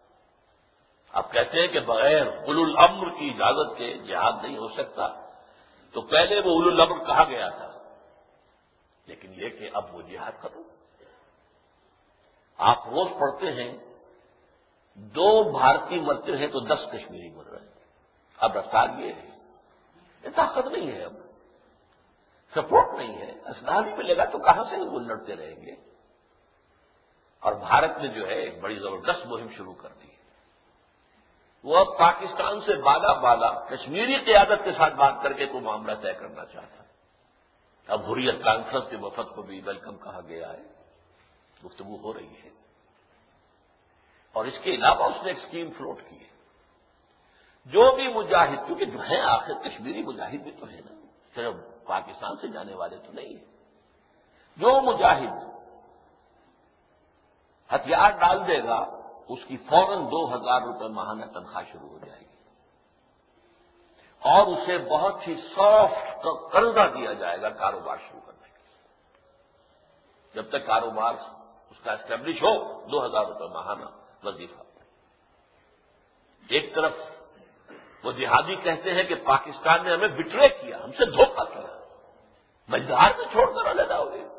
اب کہتے ہیں کہ بغیر اولو الامر کی اجازت کے جہاد نہیں ہو سکتا. تو پہلے وہ اولو الامر کہا گیا تھا، لیکن یہ کہ اب وہ جہاد ختم۔ آپ روز پڑھتے ہیں 2 بھارتی مرتے ہیں تو 10 کشمیری مر رہے ہیں۔ اب رفتار یہ ہے، یہ طاقت نہیں ہے، اب سپورٹ نہیں ہے، اسلحہ نہیں ملے گا تو کہاں سے وہ لڑتے رہیں گے؟ اور بھارت نے جو ہے ایک بڑی زبردست مہم شروع کر دی ہے۔ وہ اب پاکستان سے بالا کشمیری قیادت کے ساتھ بات کر کے کوئی معاملہ طے کرنا چاہتا ہے۔ اب حریت کانفرنس کے وفد کو بھی ویلکم کہا گیا ہے، گفتگو ہو رہی ہے، اور اس کے علاوہ اس نے ایک اسکیم فلوٹ کی ہے۔ جو بھی مجاہد، کیونکہ جو ہیں آخر کشمیری مجاہد بھی تو ہے نا، صرف پاکستان سے جانے والے تو نہیں ہیں، جو مجاہد ہتھیار ڈال دے گا اس کی فوراً 2000 روپے ماہانہ تنخواہ شروع ہو جائے گی، اور اسے بہت ہی سافٹ قرضہ دیا جائے گا کاروبار شروع کرنے کے لیے۔ جب تک کاروبار اس کا اسٹیبلش ہو 2000 روپے ماہانہ وظیفہ۔ ایک طرف وہ جہادی کہتے ہیں کہ پاکستان نے ہمیں بٹرے کیا، ہم سے دھوکہ کیا، مجدار میں چھوڑ کر علیحدہ ہو گئے۔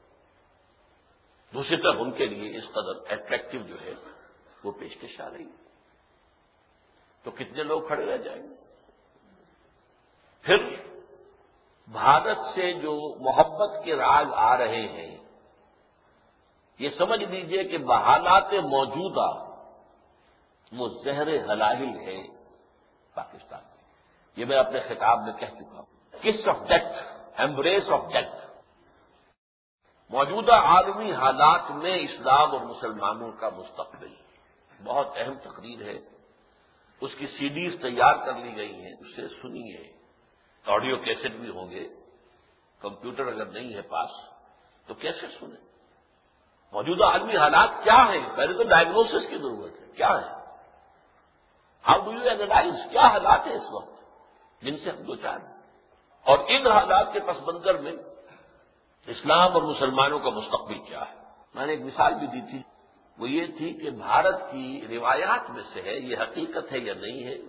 دوسری طرف ان کے لیے اس قدر اٹریکٹو جو ہے وہ پیشکش آ رہی ہے، تو کتنے لوگ کھڑے رہ جائیں گے؟ پھر بھارت سے جو محبت کے راگ آ رہے ہیں، یہ سمجھ لیجئے کہ بحالات موجودہ وہ زہر حلاہل ہے پاکستان میں۔ یہ میں اپنے خطاب میں کہہ چکا ہوں، kiss of death, embrace of death. موجودہ عالمی حالات میں اسلام اور مسلمانوں کا مستقبل بہت اہم تقریر ہے، اس کی سی ڈیز تیار کر لی گئی ہیں، اسے سنیے، آڈیو کیسٹ بھی ہوں گے، کمپیوٹر اگر نہیں ہے پاس تو کیسٹ سنیں۔ موجودہ عالمی حالات کیا ہیں؟ پہلے تو ڈائگنوسس کی ضرورت ہے، کیا ہے؟ How do you analyse? کیا حالات ہیں اس وقت جن سے ہم دوچار ہیں؟ اور ان حالات کے پس منظر میں اسلام اور مسلمانوں کا مستقبل کیا ہے؟ میں نے ایک مثال بھی دی تھی، وہ یہ تھی کہ بھارت کی روایات میں سے ہے، یہ حقیقت ہے یا نہیں ہے،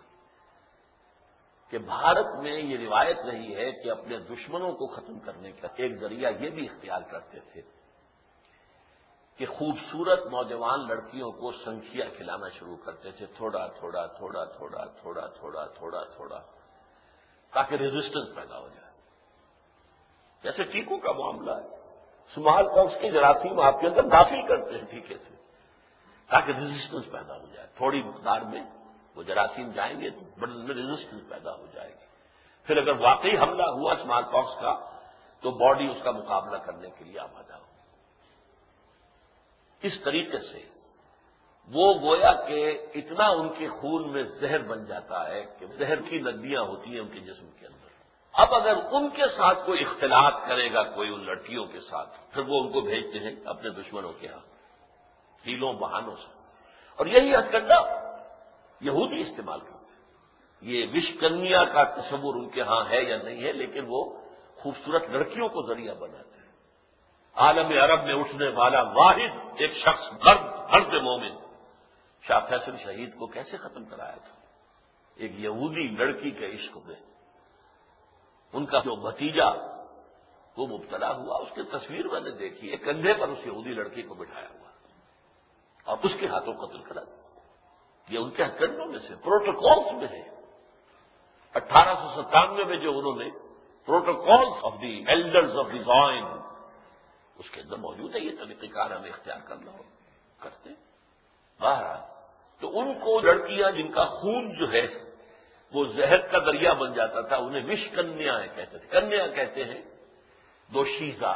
کہ بھارت میں یہ روایت رہی ہے کہ اپنے دشمنوں کو ختم کرنے کا ایک ذریعہ یہ بھی اختیار کرتے تھے کہ خوبصورت نوجوان لڑکیوں کو سنکھیا کھلانا شروع کرتے تھے، تھوڑا تھوڑا تھوڑا تھوڑا تھوڑا تھوڑا تھوڑا تھوڑا، تاکہ ریزسٹنس پیدا ہو جائے۔ جیسے ٹیکوں کا معاملہ ہے، اسمال پاکس کے جراثیم آپ کے اندر داخل کرتے ہیں ٹیکے سے، تاکہ ریزسٹنس پیدا ہو جائے۔ تھوڑی مقدار میں وہ جراثیم جائیں گے تو بدن میں ریزسٹنس پیدا ہو جائے گی، پھر اگر واقعی حملہ ہوا اسمال پاکس کا تو باڈی اس کا مقابلہ کرنے کے لیے آمادہ ہو۔ اس طریقے سے وہ گویا کہ اتنا ان کے خون میں زہر بن جاتا ہے کہ زہر کی ندیاں ہوتی ہیں ان کے جسم کے اندر۔ اب اگر ان کے ساتھ کوئی اختلاط کرے گا کوئی ان لڑکیوں کے ساتھ، پھر وہ ان کو بھیجتے ہیں اپنے دشمنوں کے ہاں ہیلوں بہانوں سے، اور یہی ہتھکنڈا یہودی استعمال کرتے ہیں۔ یہ وشکنیا کا تصور ان کے ہاں ہے یا نہیں ہے، لیکن وہ خوبصورت لڑکیوں کو ذریعہ بناتے ہیں۔ عالم عرب میں اٹھنے والا واحد ایک شخص مرد مومن شاہ فیصل شہید کو کیسے ختم کرایا تھا؟ ایک یہودی لڑکی کے عشق میں ان کا جو بھتیجا وہ مبتلا ہوا، اس کی تصویر میں نے دیکھی ہے، کندھے پر اس یہودی لڑکی کو بٹھایا ہوا اور اس کے ہاتھوں قتل کرا دیا۔ یہ ان کے ہتھکنڈوں میں سے پروٹوکولز میں ہے۔ 1897 میں جو انہوں نے protocols of the elders of the Zion, اس کے اندر موجود ہے یہ طریقہ کار ہمیں اختیار کرنا ہو کرتے۔ بہرحال تو ان کو لڑکیاں جن کا خون جو ہے وہ زہر کا دریا بن جاتا تھا، انہیں وش کنیا کہتے تھے۔ کنیا کہتے ہیں دوشیزہ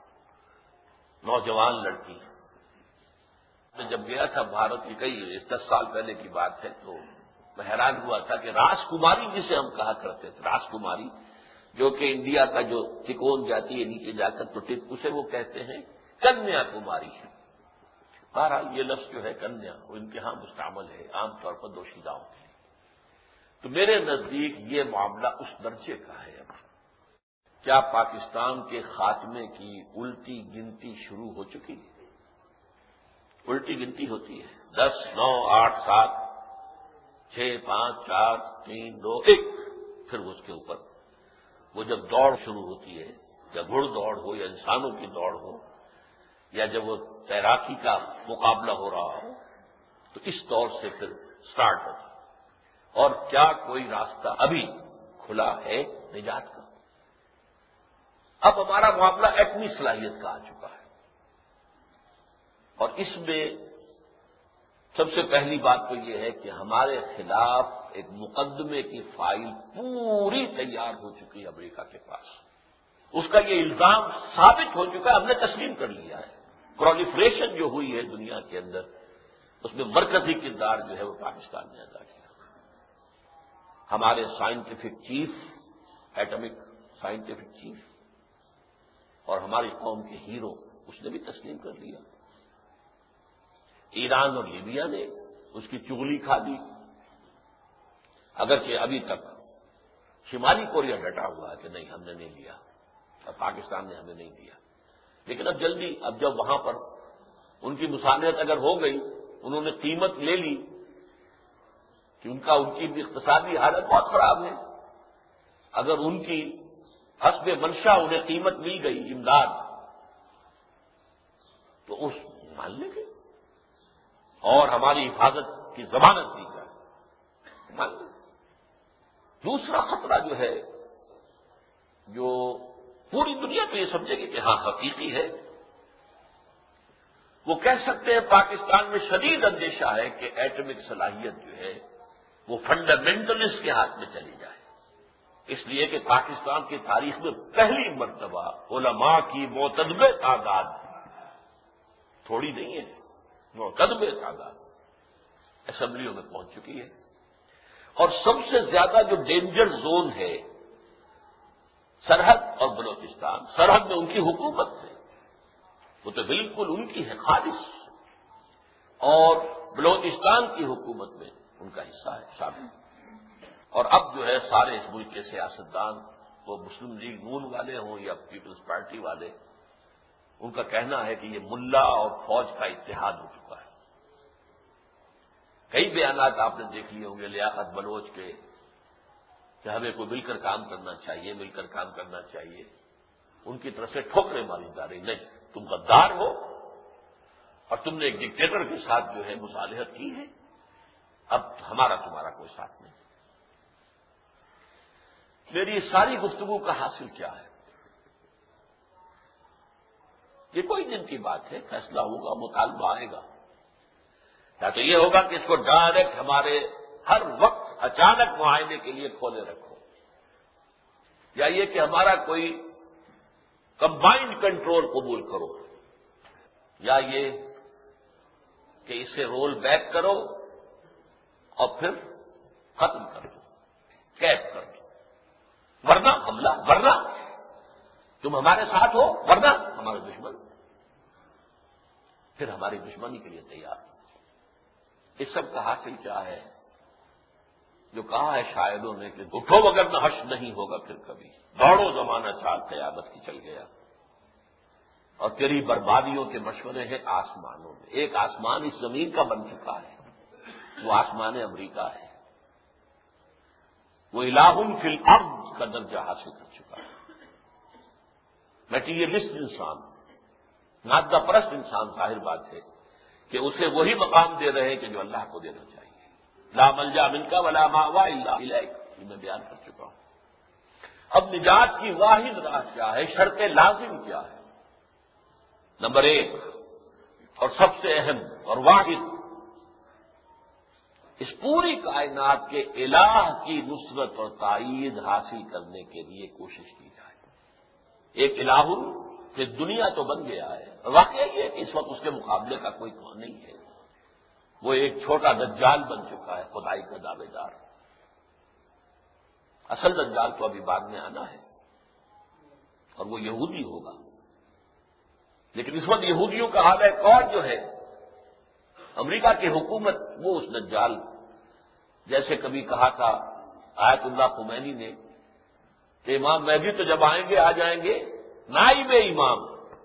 نوجوان لڑکی۔ میں جب گیا تھا بھارت کی کئی 10 سال پہلے کی بات ہے، تو میں حیران ہوا تھا کہ راج کماری جسے ہم کہا کرتے تھے، راج کماری جو کہ انڈیا کا جو تکون جاتی ہے نیچے جا کر تو ٹپ، اسے وہ کہتے ہیں کنیا کماری ہے۔ بہرحال یہ لفظ جو ہے کنیا وہ ان کے ہاں مستعمل ہے عام طور پر دوشیزاؤں کے۔ تو میرے نزدیک یہ معاملہ اس درجے کا ہے۔ اب کیا پاکستان کے خاتمے کی الٹی گنتی شروع ہو چکی ہے؟ الٹی گنتی ہوتی ہے 10 9 8 7 6 5 4 3 2 1، پھر اس کے اوپر وہ جب دوڑ شروع ہوتی ہے، یا گھڑ دوڑ ہو یا انسانوں کی دوڑ ہو، یا جب وہ تیراکی کا مقابلہ ہو رہا ہو، تو اس طور سے پھر سٹارٹ ہوتا ہے۔ اور کیا کوئی راستہ ابھی کھلا ہے نجات کا؟ اب ہمارا معاملہ ایٹمی صلاحیت کا آ چکا ہے، اور اس میں سب سے پہلی بات تو یہ ہے کہ ہمارے خلاف ایک مقدمے کی فائل پوری تیار ہو چکی ہے امریکہ کے پاس۔ اس کا یہ الزام ثابت ہو چکا ہے، ہم نے تسلیم کر لیا ہے۔ پرولیفریشن جو ہوئی ہے دنیا کے اندر، اس میں مرکزی کردار جو ہے وہ پاکستان نے ادا کیا۔ ہمارے scientific chief, atomic scientific chief اور ہماری قوم کے ہیرو، اس نے بھی تسلیم کر لیا۔ ایران اور لیبیا نے اس کی چغلی کھا دی، اگرچہ ابھی تک شمالی کوریا ڈٹا ہوا ہے کہ نہیں ہم نے نہیں لیا اور پاکستان نے ہمیں نہیں دیا، لیکن اب جلدی، اب جب وہاں پر ان کی مسانحت اگر ہو گئی، انہوں نے قیمت لے لی کہ ان کی بھی اقتصادی حالت بہت خراب ہے، اگر ان کی حسب منشا انہیں قیمت مل گئی امداد، تو اس مان لیں گے اور ہماری حفاظت کی ضمانت دی جائے، مان لیں۔ دوسرا خطرہ جو ہے، جو پوری دنیا تو یہ سمجھے گی کہ ہاں حقیقی ہے، وہ کہہ سکتے ہیں پاکستان میں شدید اندیشہ ہے کہ ایٹمک صلاحیت جو ہے وہ فنڈامنٹلسٹ کے ہاتھ میں چلی جائے، اس لیے کہ پاکستان کی تاریخ میں پہلی مرتبہ علماء کی معتدب تعداد تھوڑی نہیں ہے، معتدب تعداد اسمبلیوں میں پہنچ چکی ہے، اور سب سے زیادہ جو ڈینجر زون ہے سرحد اور بلوچستان، سرحد میں ان کی حکومت ہے، وہ تو بالکل ان کی ہے خالص، اور بلوچستان کی حکومت میں ان کا حصہ ہے شامل۔ اور اب جو ہے سارے اس ملک کے سیاستدان، وہ مسلم لیگ نون والے ہوں یا پیپلز پارٹی والے، ان کا کہنا ہے کہ یہ ملا اور فوج کا اتحاد ہو چکا ہے۔ کئی بیانات آپ نے دیکھ لیے ہوں گے لیاقت بلوچ کے کہ ہمیں کوئی مل کر کام کرنا چاہیے، مل کر کام کرنا چاہیے، ان کی طرف سے ٹھوکریں ماری جا رہی، نہیں تم غدار ہو اور تم نے ایک ڈکٹیٹر کے ساتھ جو ہے مصالحت کی ہے، اب ہمارا تمہارا کوئی ساتھ نہیں۔ میری ساری گفتگو کا حاصل کیا ہے؟ یہ کوئی دن کی بات ہے، فیصلہ ہوگا، مطالبہ آئے گا، یا تو یہ ہوگا کہ اس کو ڈائریکٹ ہمارے ہر وقت اچانک معاہدے کے لیے کھولے رکھو، یا یہ کہ ہمارا کوئی کمبائنڈ کنٹرول قبول کرو، یا یہ کہ اسے رول بیک کرو اور پھر ختم کر دو، قید کر دو، ورنہ حملہ، ورنہ تم ہمارے ساتھ ہو، ورنہ ہمارے دشمن، پھر ہماری دشمنی کے لیے تیار ہو۔ اس سب کا حاصل کیا ہے؟ جو کہا ہے شاعروں نے کہ اٹھو مگر نہ حشر نہیں ہوگا پھر کبھی، دوڑو زمانہ چال قیامت کی چل گیا، اور تیری بربادیوں کے مشورے ہیں آسمانوں میں۔ ایک آسمان اس زمین کا بن چکا ہے، وہ آسمان امریکہ ہے، وہ الہ فی الارض کا درجہ حاصل کر چکا ہے۔ میٹیریلسٹ انسان، مادہ پرست انسان، ظاہر بات ہے کہ اسے وہی مقام دے رہے ہیں کہ جو اللہ کو دینا چاہیے۔ لا ملجا منک ولا مأوى الا الیک، یہ میں بیان کر چکا ہوں۔ اب نجات کی واحد راہ کیا ہے؟ شرط لازم کیا ہے؟ نمبر 1 اور سب سے اہم اور واحد، اس پوری کائنات کے الہ کی نصرت اور تائید حاصل کرنے کے لیے کوشش کی جائے۔ ایک الہ کہ دنیا تو بن گیا ہے، واقعہ یہ ہے کہ اس وقت اس کے مقابلے کا کوئی کون نہیں ہے، وہ ایک چھوٹا دجال بن چکا ہے، خدائی کا دعوے دار۔ اصل دجال تو ابھی بعد میں آنا ہے، اور وہ یہودی ہوگا، لیکن اس وقت یہودیوں کا حال ہے اور جو ہے امریکہ کی حکومت، وہ اس دجال، جیسے کبھی کہا تھا آیت اللہ خمینی نے کہ امام مہدی تو جب آئیں گے آ جائیں گے نائب امام،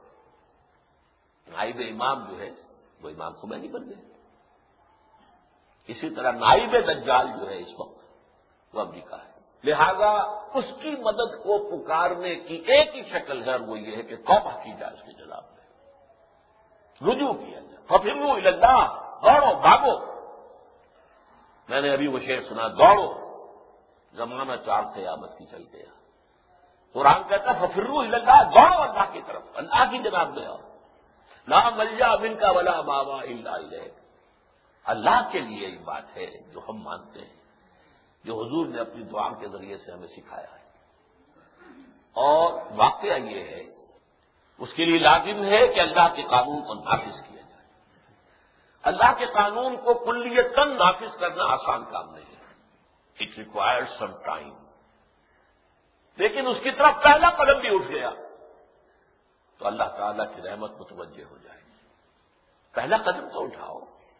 نائب امام جو ہے وہ امام خمینی بن گئے۔ اسی طرح نائب دجال جو ہے اس وقت وہ امریکہ ہے، لہذا اس کی مدد کو پکارنے کی ایک ہی شکل ہے، اور وہ یہ ہے کہ توبہ کی جائے اس کے جواب میں، رجوع کیا جائے۔ ففروا الی اللہ، دوڑو بھاگو۔ میں نے ابھی وہ شعر سنا، دوڑو زمانہ چار قیامت کی چل گیا۔ قرآن کہتا ہے ففروا الی اللہ، دوڑو اللہ کی طرف، اللہ کی جناب میں آؤ۔ لا ملجا منک ولا ماوا الا الیک، اللہ کے لیے یہ بات ہے جو ہم مانتے ہیں، جو حضور نے اپنی دعا کے ذریعے سے ہمیں سکھایا ہے۔ اور واقعہ یہ ہے، اس کے لیے لازم ہے کہ اللہ کے قانون کو نافذ کیا جائے۔ اللہ کے قانون کو کلیتاً نافذ کرنا آسان کام نہیں ہے، اٹ ریکوائرڈ سم ٹائم، لیکن اس کی طرف پہلا قدم بھی اٹھ گیا تو اللہ تعالیٰ کی رحمت متوجہ ہو جائے گی۔ پہلا قدم تو اٹھاؤ،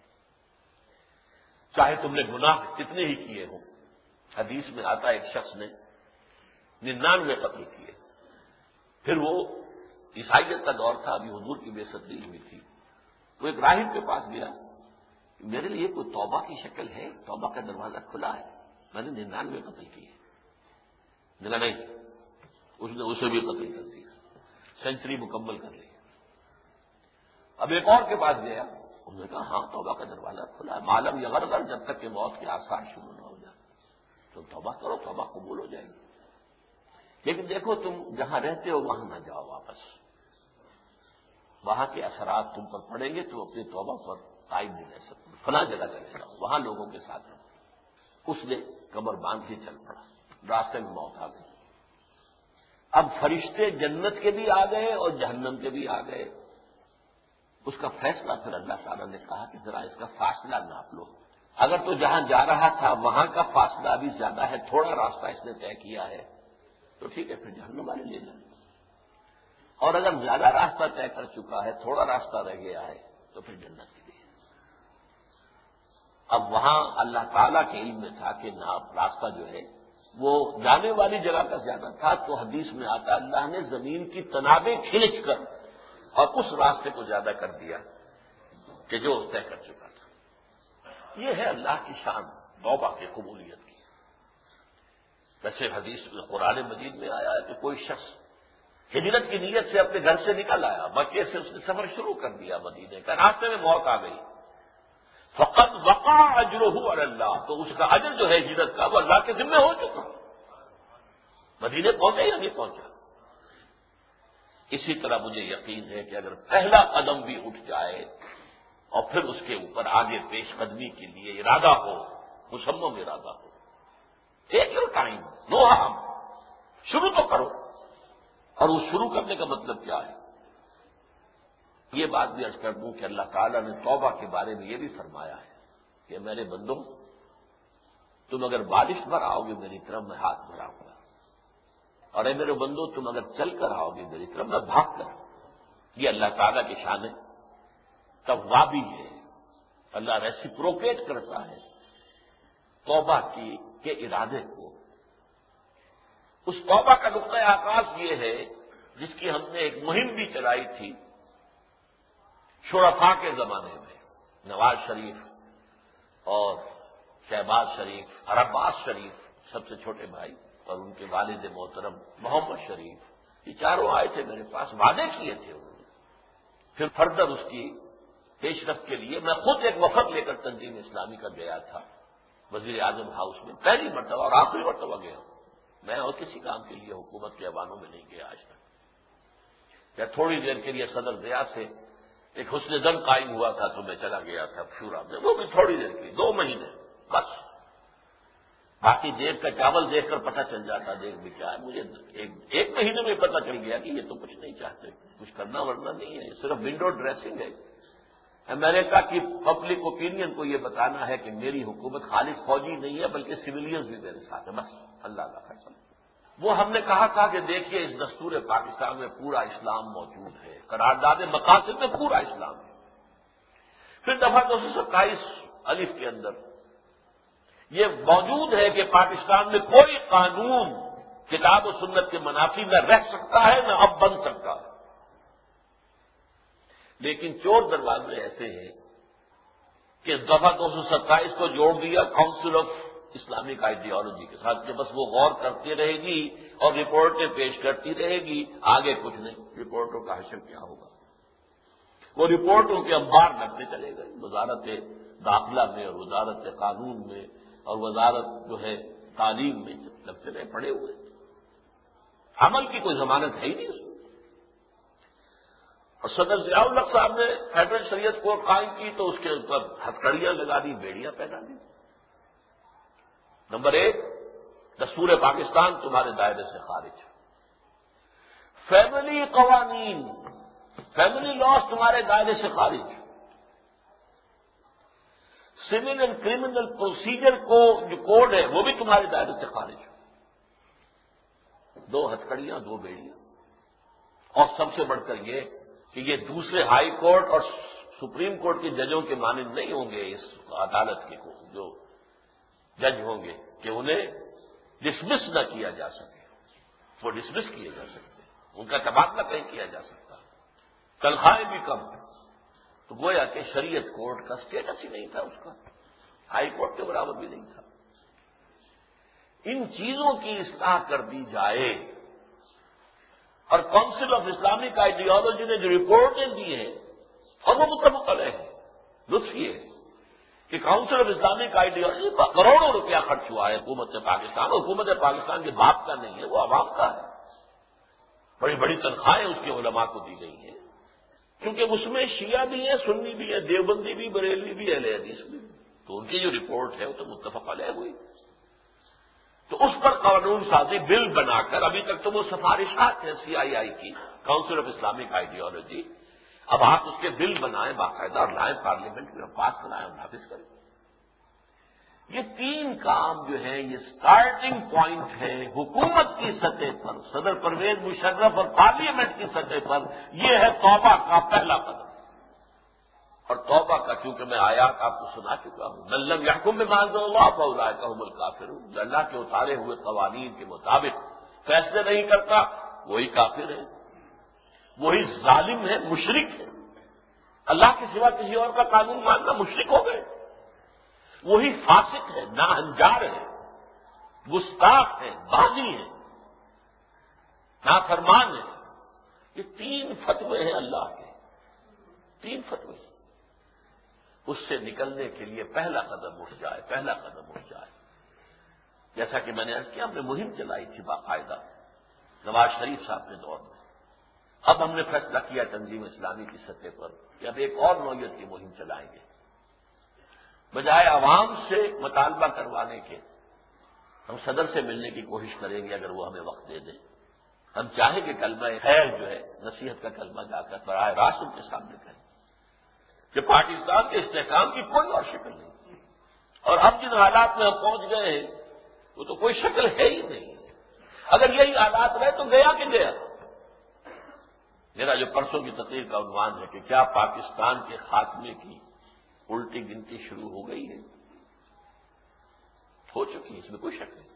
چاہے تم نے گناہ کتنے ہی کیے ہوں۔ حدیث میں آتا ایک شخص نے 99 قتل کیے، پھر وہ عیسائیت کا دور تھا، ابھی حضور کی بعثت نہیں ہوئی تھی، وہ ایک راہب کے پاس گیا، میرے لیے کوئی توبہ کی شکل ہے، توبہ کا دروازہ کھلا ہے، میں نے 99 قتل کیے۔ نہیں، اس نے اسے بھی قتل کر دیا، سینچری مکمل کر لی۔ اب ایک اور کے پاس گیا، انہوں نے کہا ہاں توبہ کا دروازہ کھلا ہے، معلوم یغرغر، جب تک کہ موت کے آثار شروع نہ ہو جائے تو توبہ کرو، توبہ قبول ہو جائے گی۔ لیکن دیکھو تم جہاں رہتے ہو وہاں نہ جاؤ واپس، وہاں کے اثرات تم پر پڑیں گے، تو اپنی توبہ پر قائم نہیں رہ سکتے، فلاں جگہ چلے جاؤ، وہاں لوگوں کے ساتھ رہو۔ اس نے کمر باندھ کے چل پڑا، راستے میں موت آ گئی۔ اب فرشتے جنت کے بھی آ گئے اور جہنم کے بھی آ گئے۔ اس کا فیصلہ پھر اللہ تعالیٰ نے کہا کہ ذرا اس کا فاصلہ ناپ لو، اگر تو جہاں جا رہا تھا وہاں کا فاصلہ ابھی زیادہ ہے، تھوڑا راستہ اس نے طے کیا ہے تو ٹھیک ہے، پھر جہنم والے لے جائیں، اور اگر زیادہ راستہ طے کر چکا ہے، تھوڑا راستہ رہ گیا ہے تو پھر جنت کے لیے۔ اب وہاں اللہ تعالیٰ کے علم میں تھا کہ راستہ جو ہے وہ جانے والی جگہ کا زیادہ تھا، تو حدیث میں آتا اللہ نے زمین کی تنابیں کھینچ کر اور اس راستے کو زیادہ کر دیا کہ جو طے کر چکا تھا۔ یہ ہے اللہ کی شان توبہ کی قبولیت کی۔ ویسے حدیث میں قرآن مجید میں آیا ہے کہ کوئی شخص ہجرت کی نیت سے اپنے گھر سے نکل آیا، مکے سے اس نے سفر شروع کر دیا مدینے کا، راستے میں موت آ گئی، فقط وقع اجرہ علی اللہ، تو اس کا اجر جو ہے ہجرت کا وہ اللہ کے ذمہ ہو چکا، مدینے پہنچے یا نہیں پہنچا۔ اسی طرح مجھے یقین ہے کہ اگر پہلا قدم بھی اٹھ جائے اور پھر اس کے اوپر آگے پیش قدمی کے لیے ارادہ ہو، مصمم ارادہ ہو، take your time, no harm, شروع تو کرو۔ اور وہ شروع کرنے کا مطلب کیا ہے؟ یہ بات بھی عرض کر دوں کہ اللہ تعالیٰ نے توبہ کے بارے میں یہ بھی فرمایا ہے کہ میرے بندوں، تم اگر بارش بھر آؤ گے میری طرف، میں ہاتھ بھراؤں گا، اور اے میرے بندو تم اگر چل کر آؤ گے میری طرف، میں بھاگ کر۔ یہ اللہ تعالیٰ کی شان ہے، توابی ہے، اللہ ریسیپروکیٹ کرتا ہے توبہ کے ارادے کو۔ اس توبہ کا نقطۂ آغاز یہ ہے جس کی ہم نے ایک مہم بھی چلائی تھی شرفاء کے زمانے میں، نواز شریف اور شہباز شریف اور عباس شریف سب سے چھوٹے بھائی، اور ان کے والد محترم محمد شریف، یہ چاروں آئے تھے میرے پاس، وعدے کیے تھے انہوں نے۔ پھر فردر اس کی پیش رفت کے لیے میں خود ایک وفد لے کر تنظیم اسلامی کا گیا تھا وزیر اعظم ہاؤس میں، پہلی مرتبہ اور آخری مرتبہ گیا ہوں میں، اور کسی کام کے لیے حکومت کے ایوانوں میں نہیں گیا آج تک۔ یا تھوڑی دیر کے لیے صدر ضیاء سے ایک حسن زن قائم ہوا تھا تو میں چلا گیا تھا شورا میں، وہ بھی تھوڑی دیر کی، 2 مہینے بس۔ باقی دیکھ کا چاول دیکھ کر پتہ چل جاتا دیکھ بھی کیا ہے، مجھے ایک مہینے میں پتہ چل گیا کہ یہ تو کچھ نہیں چاہتے، کچھ کرنا ورنہ نہیں ہے، صرف ونڈو ڈریسنگ ہے۔ امریکہ کی پبلک اوپینین کو یہ بتانا ہے کہ میری حکومت خالص فوجی نہیں ہے بلکہ سویلینز بھی میرے ساتھ ہیں، بس اللہ کا فیصلہ۔ وہ ہم نے کہا تھا کہ دیکھیے اس دستور پاکستان میں پورا اسلام موجود ہے، قرارداد مقاصد میں پورا اسلام ہے۔ پھر دفعہ 227 الف کے اندر یہ موجود ہے کہ پاکستان میں کوئی قانون کتاب و سنت کے منافی نہ رہ سکتا ہے نہ اب بن سکتا ہے، لیکن چور دروازے ایسے ہیں کہ دفعہ 227 کو جوڑ دیا کاؤنسل آف اسلامک آئیڈیالوجی کے ساتھ کہ بس وہ غور کرتی رہے گی اور رپورٹیں پیش کرتی رہے گی، آگے کچھ نہیں۔ رپورٹوں کا حشر کیا ہوگا؟ وہ رپورٹوں کے انبار لگتے چلے گئے، وزارت داخلہ میں اور وزارت قانون میں اور وزارت جو ہے تعلیم میں لگتے رہے، پڑے ہوئے، عمل کی کوئی ضمانت ہے ہی نہیں اس میں۔ اور صدر ضیاء الحق صاحب نے فیڈرل شریعت کورٹ قائم کی تو اس کے اوپر ہتھکڑیاں لگا دی، بیڑیاں پہنا دی۔ نمبر 1، دستور پاکستان تمہارے دائرے سے خارج، فیملی قوانین، فیملی لاز تمہارے دائرے سے خارج، سول اینڈ کرمنل پروسیجر کو جو کوڈ ہے وہ بھی تمہارے دائرے سے خارج۔ 2 ہتھکڑیاں، 2 بیڑیاں، اور سب سے بڑھ کر یہ کہ یہ دوسرے ہائی کورٹ اور سپریم کورٹ کے ججوں کے مانند نہیں ہوں گے، اس عدالت کے جو جج ہوں گے کہ انہیں ڈسمس نہ کیا جا سکے، وہ ڈسمس کیے جا سکتے، ان کا تبادلہ کہیں کیا جا سکتا، تنخواہیں بھی کم، تو گویا کہ شریعت کورٹ کا سٹیٹس ہی نہیں تھا اس کا، ہائی کورٹ کے برابر بھی نہیں تھا۔ ان چیزوں کی اصلاح کر دی جائے، اور کونسل آف اسلامک آئیڈیالوجی نے جو رپورٹیں دی ہیں اور وہ متفق علیہ ہیں، لطف یہ ہے کہ کاؤنسل آف اسلامک آئیڈیالوجی پر کروڑوں روپیہ خرچ ہوا ہے حکومت پاکستان، اور حکومت پاکستان کے باپ کا نہیں ہے، وہ عوام کا ہے، بڑی بڑی تنخواہیں اس کے علماء کو دی گئی ہیں، کیونکہ اس میں شیعہ بھی ہیں، سنی بھی ہیں، دیوبندی بھی، بریلوی بھی، اہل حدیث بھی، تو ان کی جو رپورٹ ہے وہ تو متفق علیہ ہوئی، تو اس پر قانون سازی بل بنا کر، ابھی تک تو وہ سفارشات ہیں CII کی، کاؤنسل آف اسلامک آئیڈیالوجی، اب آپ اس کے بل بنائیں باقاعدہ اور لائیں پارلیمنٹ میں، پاس کرائیں اور نافذ کریں۔ یہ 3 کام جو ہے یہ سٹارٹنگ پوائنٹ ہے حکومت کی سطح پر، صدر پرویز مشرف اور پارلیمنٹ کی سطح پر، یہ ہے توبہ کا پہلا قدم۔ اور توبہ کا چونکہ میں آیات آپ کو سنا چکا ہوں، من لم یحکم بما انزل اللہ فاولئک هم الکافرون، جو اللہ کے اتارے ہوئے قوانین کے مطابق فیصلے نہیں کرتا وہی کافر ہے، وہی ظالم ہے، مشرک ہے، اللہ کے سوا کسی اور کا قانون ماننا مشرک ہو گئے، وہی فاسق ہے، ناہنجار ہے، گستاخ ہے، باغی ہے، نافرمان ہے۔ یہ 3 فتوے ہیں اللہ کے، 3 فتوے، اس سے نکلنے کے لیے پہلا قدم اٹھ جائے، پہلا قدم اٹھ جائے۔ جیسا کہ میں نے عرض کیا، ہم نے مہم چلائی تھی باقاعدہ نواز شریف صاحب کے دور میں، اب ہم نے فیصلہ کیا تنظیم اسلامی کی سطح پر کہ اب ایک اور نوعیت کی مہم چلائیں گے، بجائے عوام سے مطالبہ کروانے کے ہم صدر سے ملنے کی کوشش کریں گے اگر وہ ہمیں وقت دے دیں۔ ہم چاہیں کہ کلمہ خیر جو ہے، نصیحت کا کلمہ جا کر براہ راست ان کے سامنے کریں کہ پاکستان کے استحکام کی کوئی اور شکل نہیں، اور اب جن حالات میں ہم پہنچ گئے ہیں وہ تو کوئی شکل ہے ہی نہیں، اگر یہی حالات رہے تو گیا کہ گیا۔ میرا جو پرسوں کی تقریر کا عنوان ہے کہ کیا پاکستان کے خاتمے کی الٹی گنتی شروع ہو گئی ہے؟ ہو چکی ہے، اس میں کوئی شک نہیں۔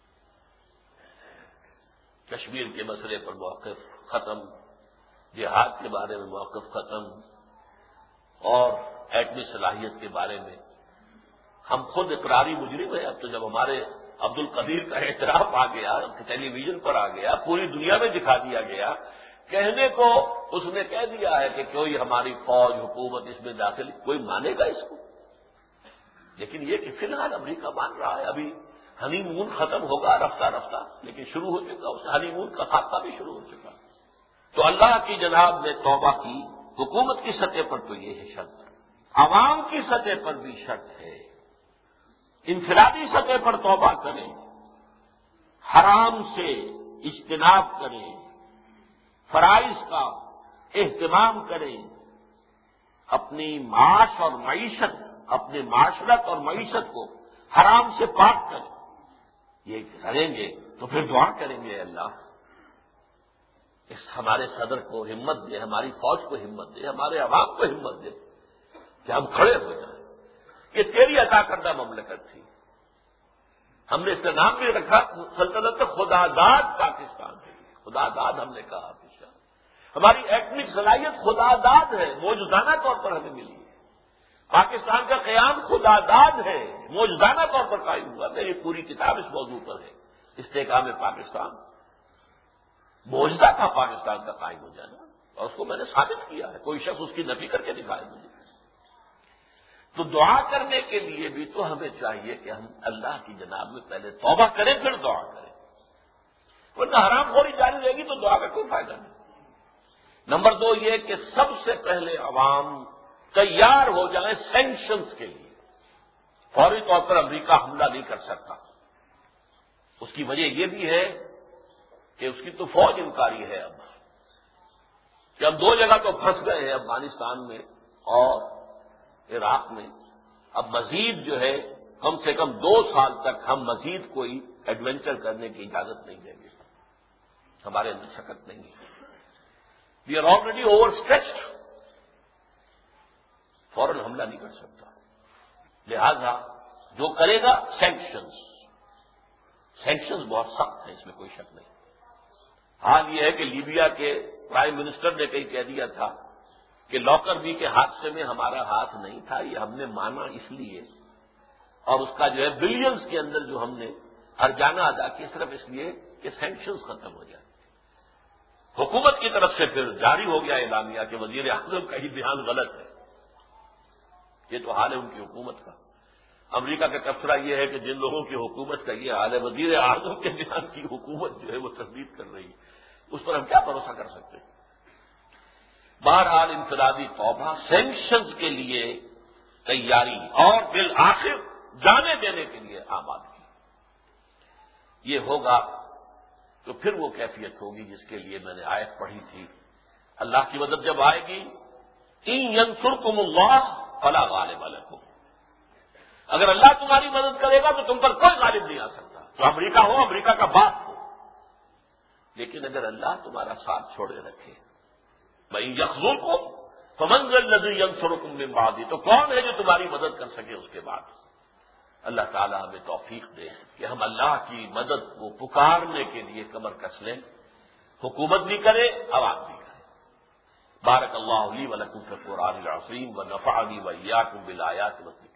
کشمیر کے مسئلے پر موقف ختم، جہاد کے بارے میں موقف ختم، اور ایٹمی صلاحیت کے بارے میں ہم خود اقراری مجرم ہیں۔ اب تو جب ہمارے عبد القدیر کا اعتراف آ گیا، ٹیلی ویژن پر آ گیا، پوری دنیا میں دکھا دیا گیا، کہنے کو اس نے کہہ دیا ہے کہ کوئی ہماری فوج حکومت اس میں داخل، کوئی مانے گا اس کو؟ لیکن یہ کہ فی الحال امریکہ مان رہا ہے، ابھی ہنی مون ختم ہوگا رفتہ رفتہ، لیکن شروع ہو چکا، اس ہنی مون کا خاتمہ بھی شروع ہو چکا۔ تو اللہ کی جناب نے توبہ کی، حکومت کی سطح پر تو یہ ہے شرط، عوام کی سطح پر بھی شرط ہے، انفرادی سطح پر توبہ کریں، حرام سے اجتناب کریں، فرائض کا اہتمام کریں، اپنی معاش اور معیشت، اپنے معاشرت اور معیشت کو حرام سے پاک کریں۔ یہ کریں گے تو پھر دعا کریں گے اللہ اس ہمارے صدر کو ہمت دے، ہماری فوج کو ہمت دے، ہمارے عوام کو ہمت دے کہ ہم کھڑے ہو جائیں۔ یہ تیری عطا کردہ مملکت تھی، ہم نے اس کا نام بھی رکھا سلطنت خدا داد پاکستان ہے، خدا داد ہم نے کہا ہمیشہ، ہماری ایٹمک صلاحیت خدا داد ہے، موجودانہ طور پر ہمیں ملی ہے، پاکستان کا قیام خداداد ہے، موجزانہ طور پر قائم ہوا. میری پوری کتاب اس موضوع پر ہے، استحکام پاکستان. معجزہ تھا پاکستان کا قائم ہو جانا، اور اس کو میں نے ثابت کیا ہے. کوئی شخص اس کی نفی کر کے دکھائے مجھے. تو دعا کرنے کے لیے بھی تو ہمیں چاہیے کہ ہم اللہ کی جناب میں پہلے توبہ کریں پھر دعا کریں، ورنہ حرام خوری جاری رہے گی تو دعا کا کوئی فائدہ نہیں. نمبر 2 یہ کہ سب سے پہلے عوام تیار ہو جائیں سینکشنز کے لیے. فوری طور پر امریکہ حملہ نہیں کر سکتا. اس کی وجہ یہ بھی ہے کہ اس کی تو فوج انکاری ہے اب، کہ ہم 2 جگہ تو پھنس گئے ہیں، افغانستان میں اور عراق میں. اب مزید جو ہے کم سے کم 2 سال تک ہم مزید کوئی ایڈونچر کرنے کی اجازت نہیں دیں گے. ہمارے اندر شکت نہیں ہے. We are already overstretched. فوراً حملہ نہیں کر سکتا. لہذا جو کرے گا سینکشنز بہت سخت ہیں، اس میں کوئی شک نہیں. حال یہ ہے کہ لیبیا کے پرائم منسٹر نے کہیں کہہ دیا تھا کہ لاکر بی کے حادثے میں ہمارا ہاتھ نہیں تھا، یہ ہم نے مانا اس لیے، اور اس کا جو ہے بلینز کے اندر جو ہم نے ہرجانہ ادا کی صرف اس لیے کہ سینکشنز ختم ہو جائے. حکومت کی طرف سے پھر جاری ہو گیا اعلامیہ کہ وزیر اعظم کا ہی بیان غلط ہے. یہ تو حال ہے ان کی حکومت کا. امریکہ کا تبصرہ یہ ہے کہ جن لوگوں کی حکومت کا یہ حال ہے، وزیر اعظم کے بیان کی حکومت جو ہے وہ تردید کر رہی ہے. اس پر ہم کیا بھروسہ کر سکتے ہیں؟ بہرحال انفرادی توبہ، سینکشنز کے لیے تیاری اور بالآخر جانے دینے کے لیے آمادگی، یہ ہوگا تو پھر وہ کیفیت ہوگی جس کے لیے میں نے آیت پڑھی تھی. اللہ کی مدد جب آئے گی، ان ینصرکم اللہ فلا غالب لکم، اگر اللہ تمہاری مدد کرے گا تو تم پر کوئی غالب نہیں آ سکتا. تو امریکہ ہو، امریکہ کا باپ ہو، لیکن اگر اللہ تمہارا ساتھ چھوڑے رکھے، بھائی یخذلکم فمن ذا الذی ینصرکم من بعدہ، تو کون ہے جو تمہاری مدد کر سکے اس کے بعد. اللہ تعالیٰ ہمیں توفیق دے کہ ہم اللہ کی مدد کو پکارنے کے لیے کمر کس لیں. حکومت بھی کرے، عوام بھی کرے. بارک اللہ لی و لکم فی القرآن العظیم و نفعنی و ایاکم بالآیات و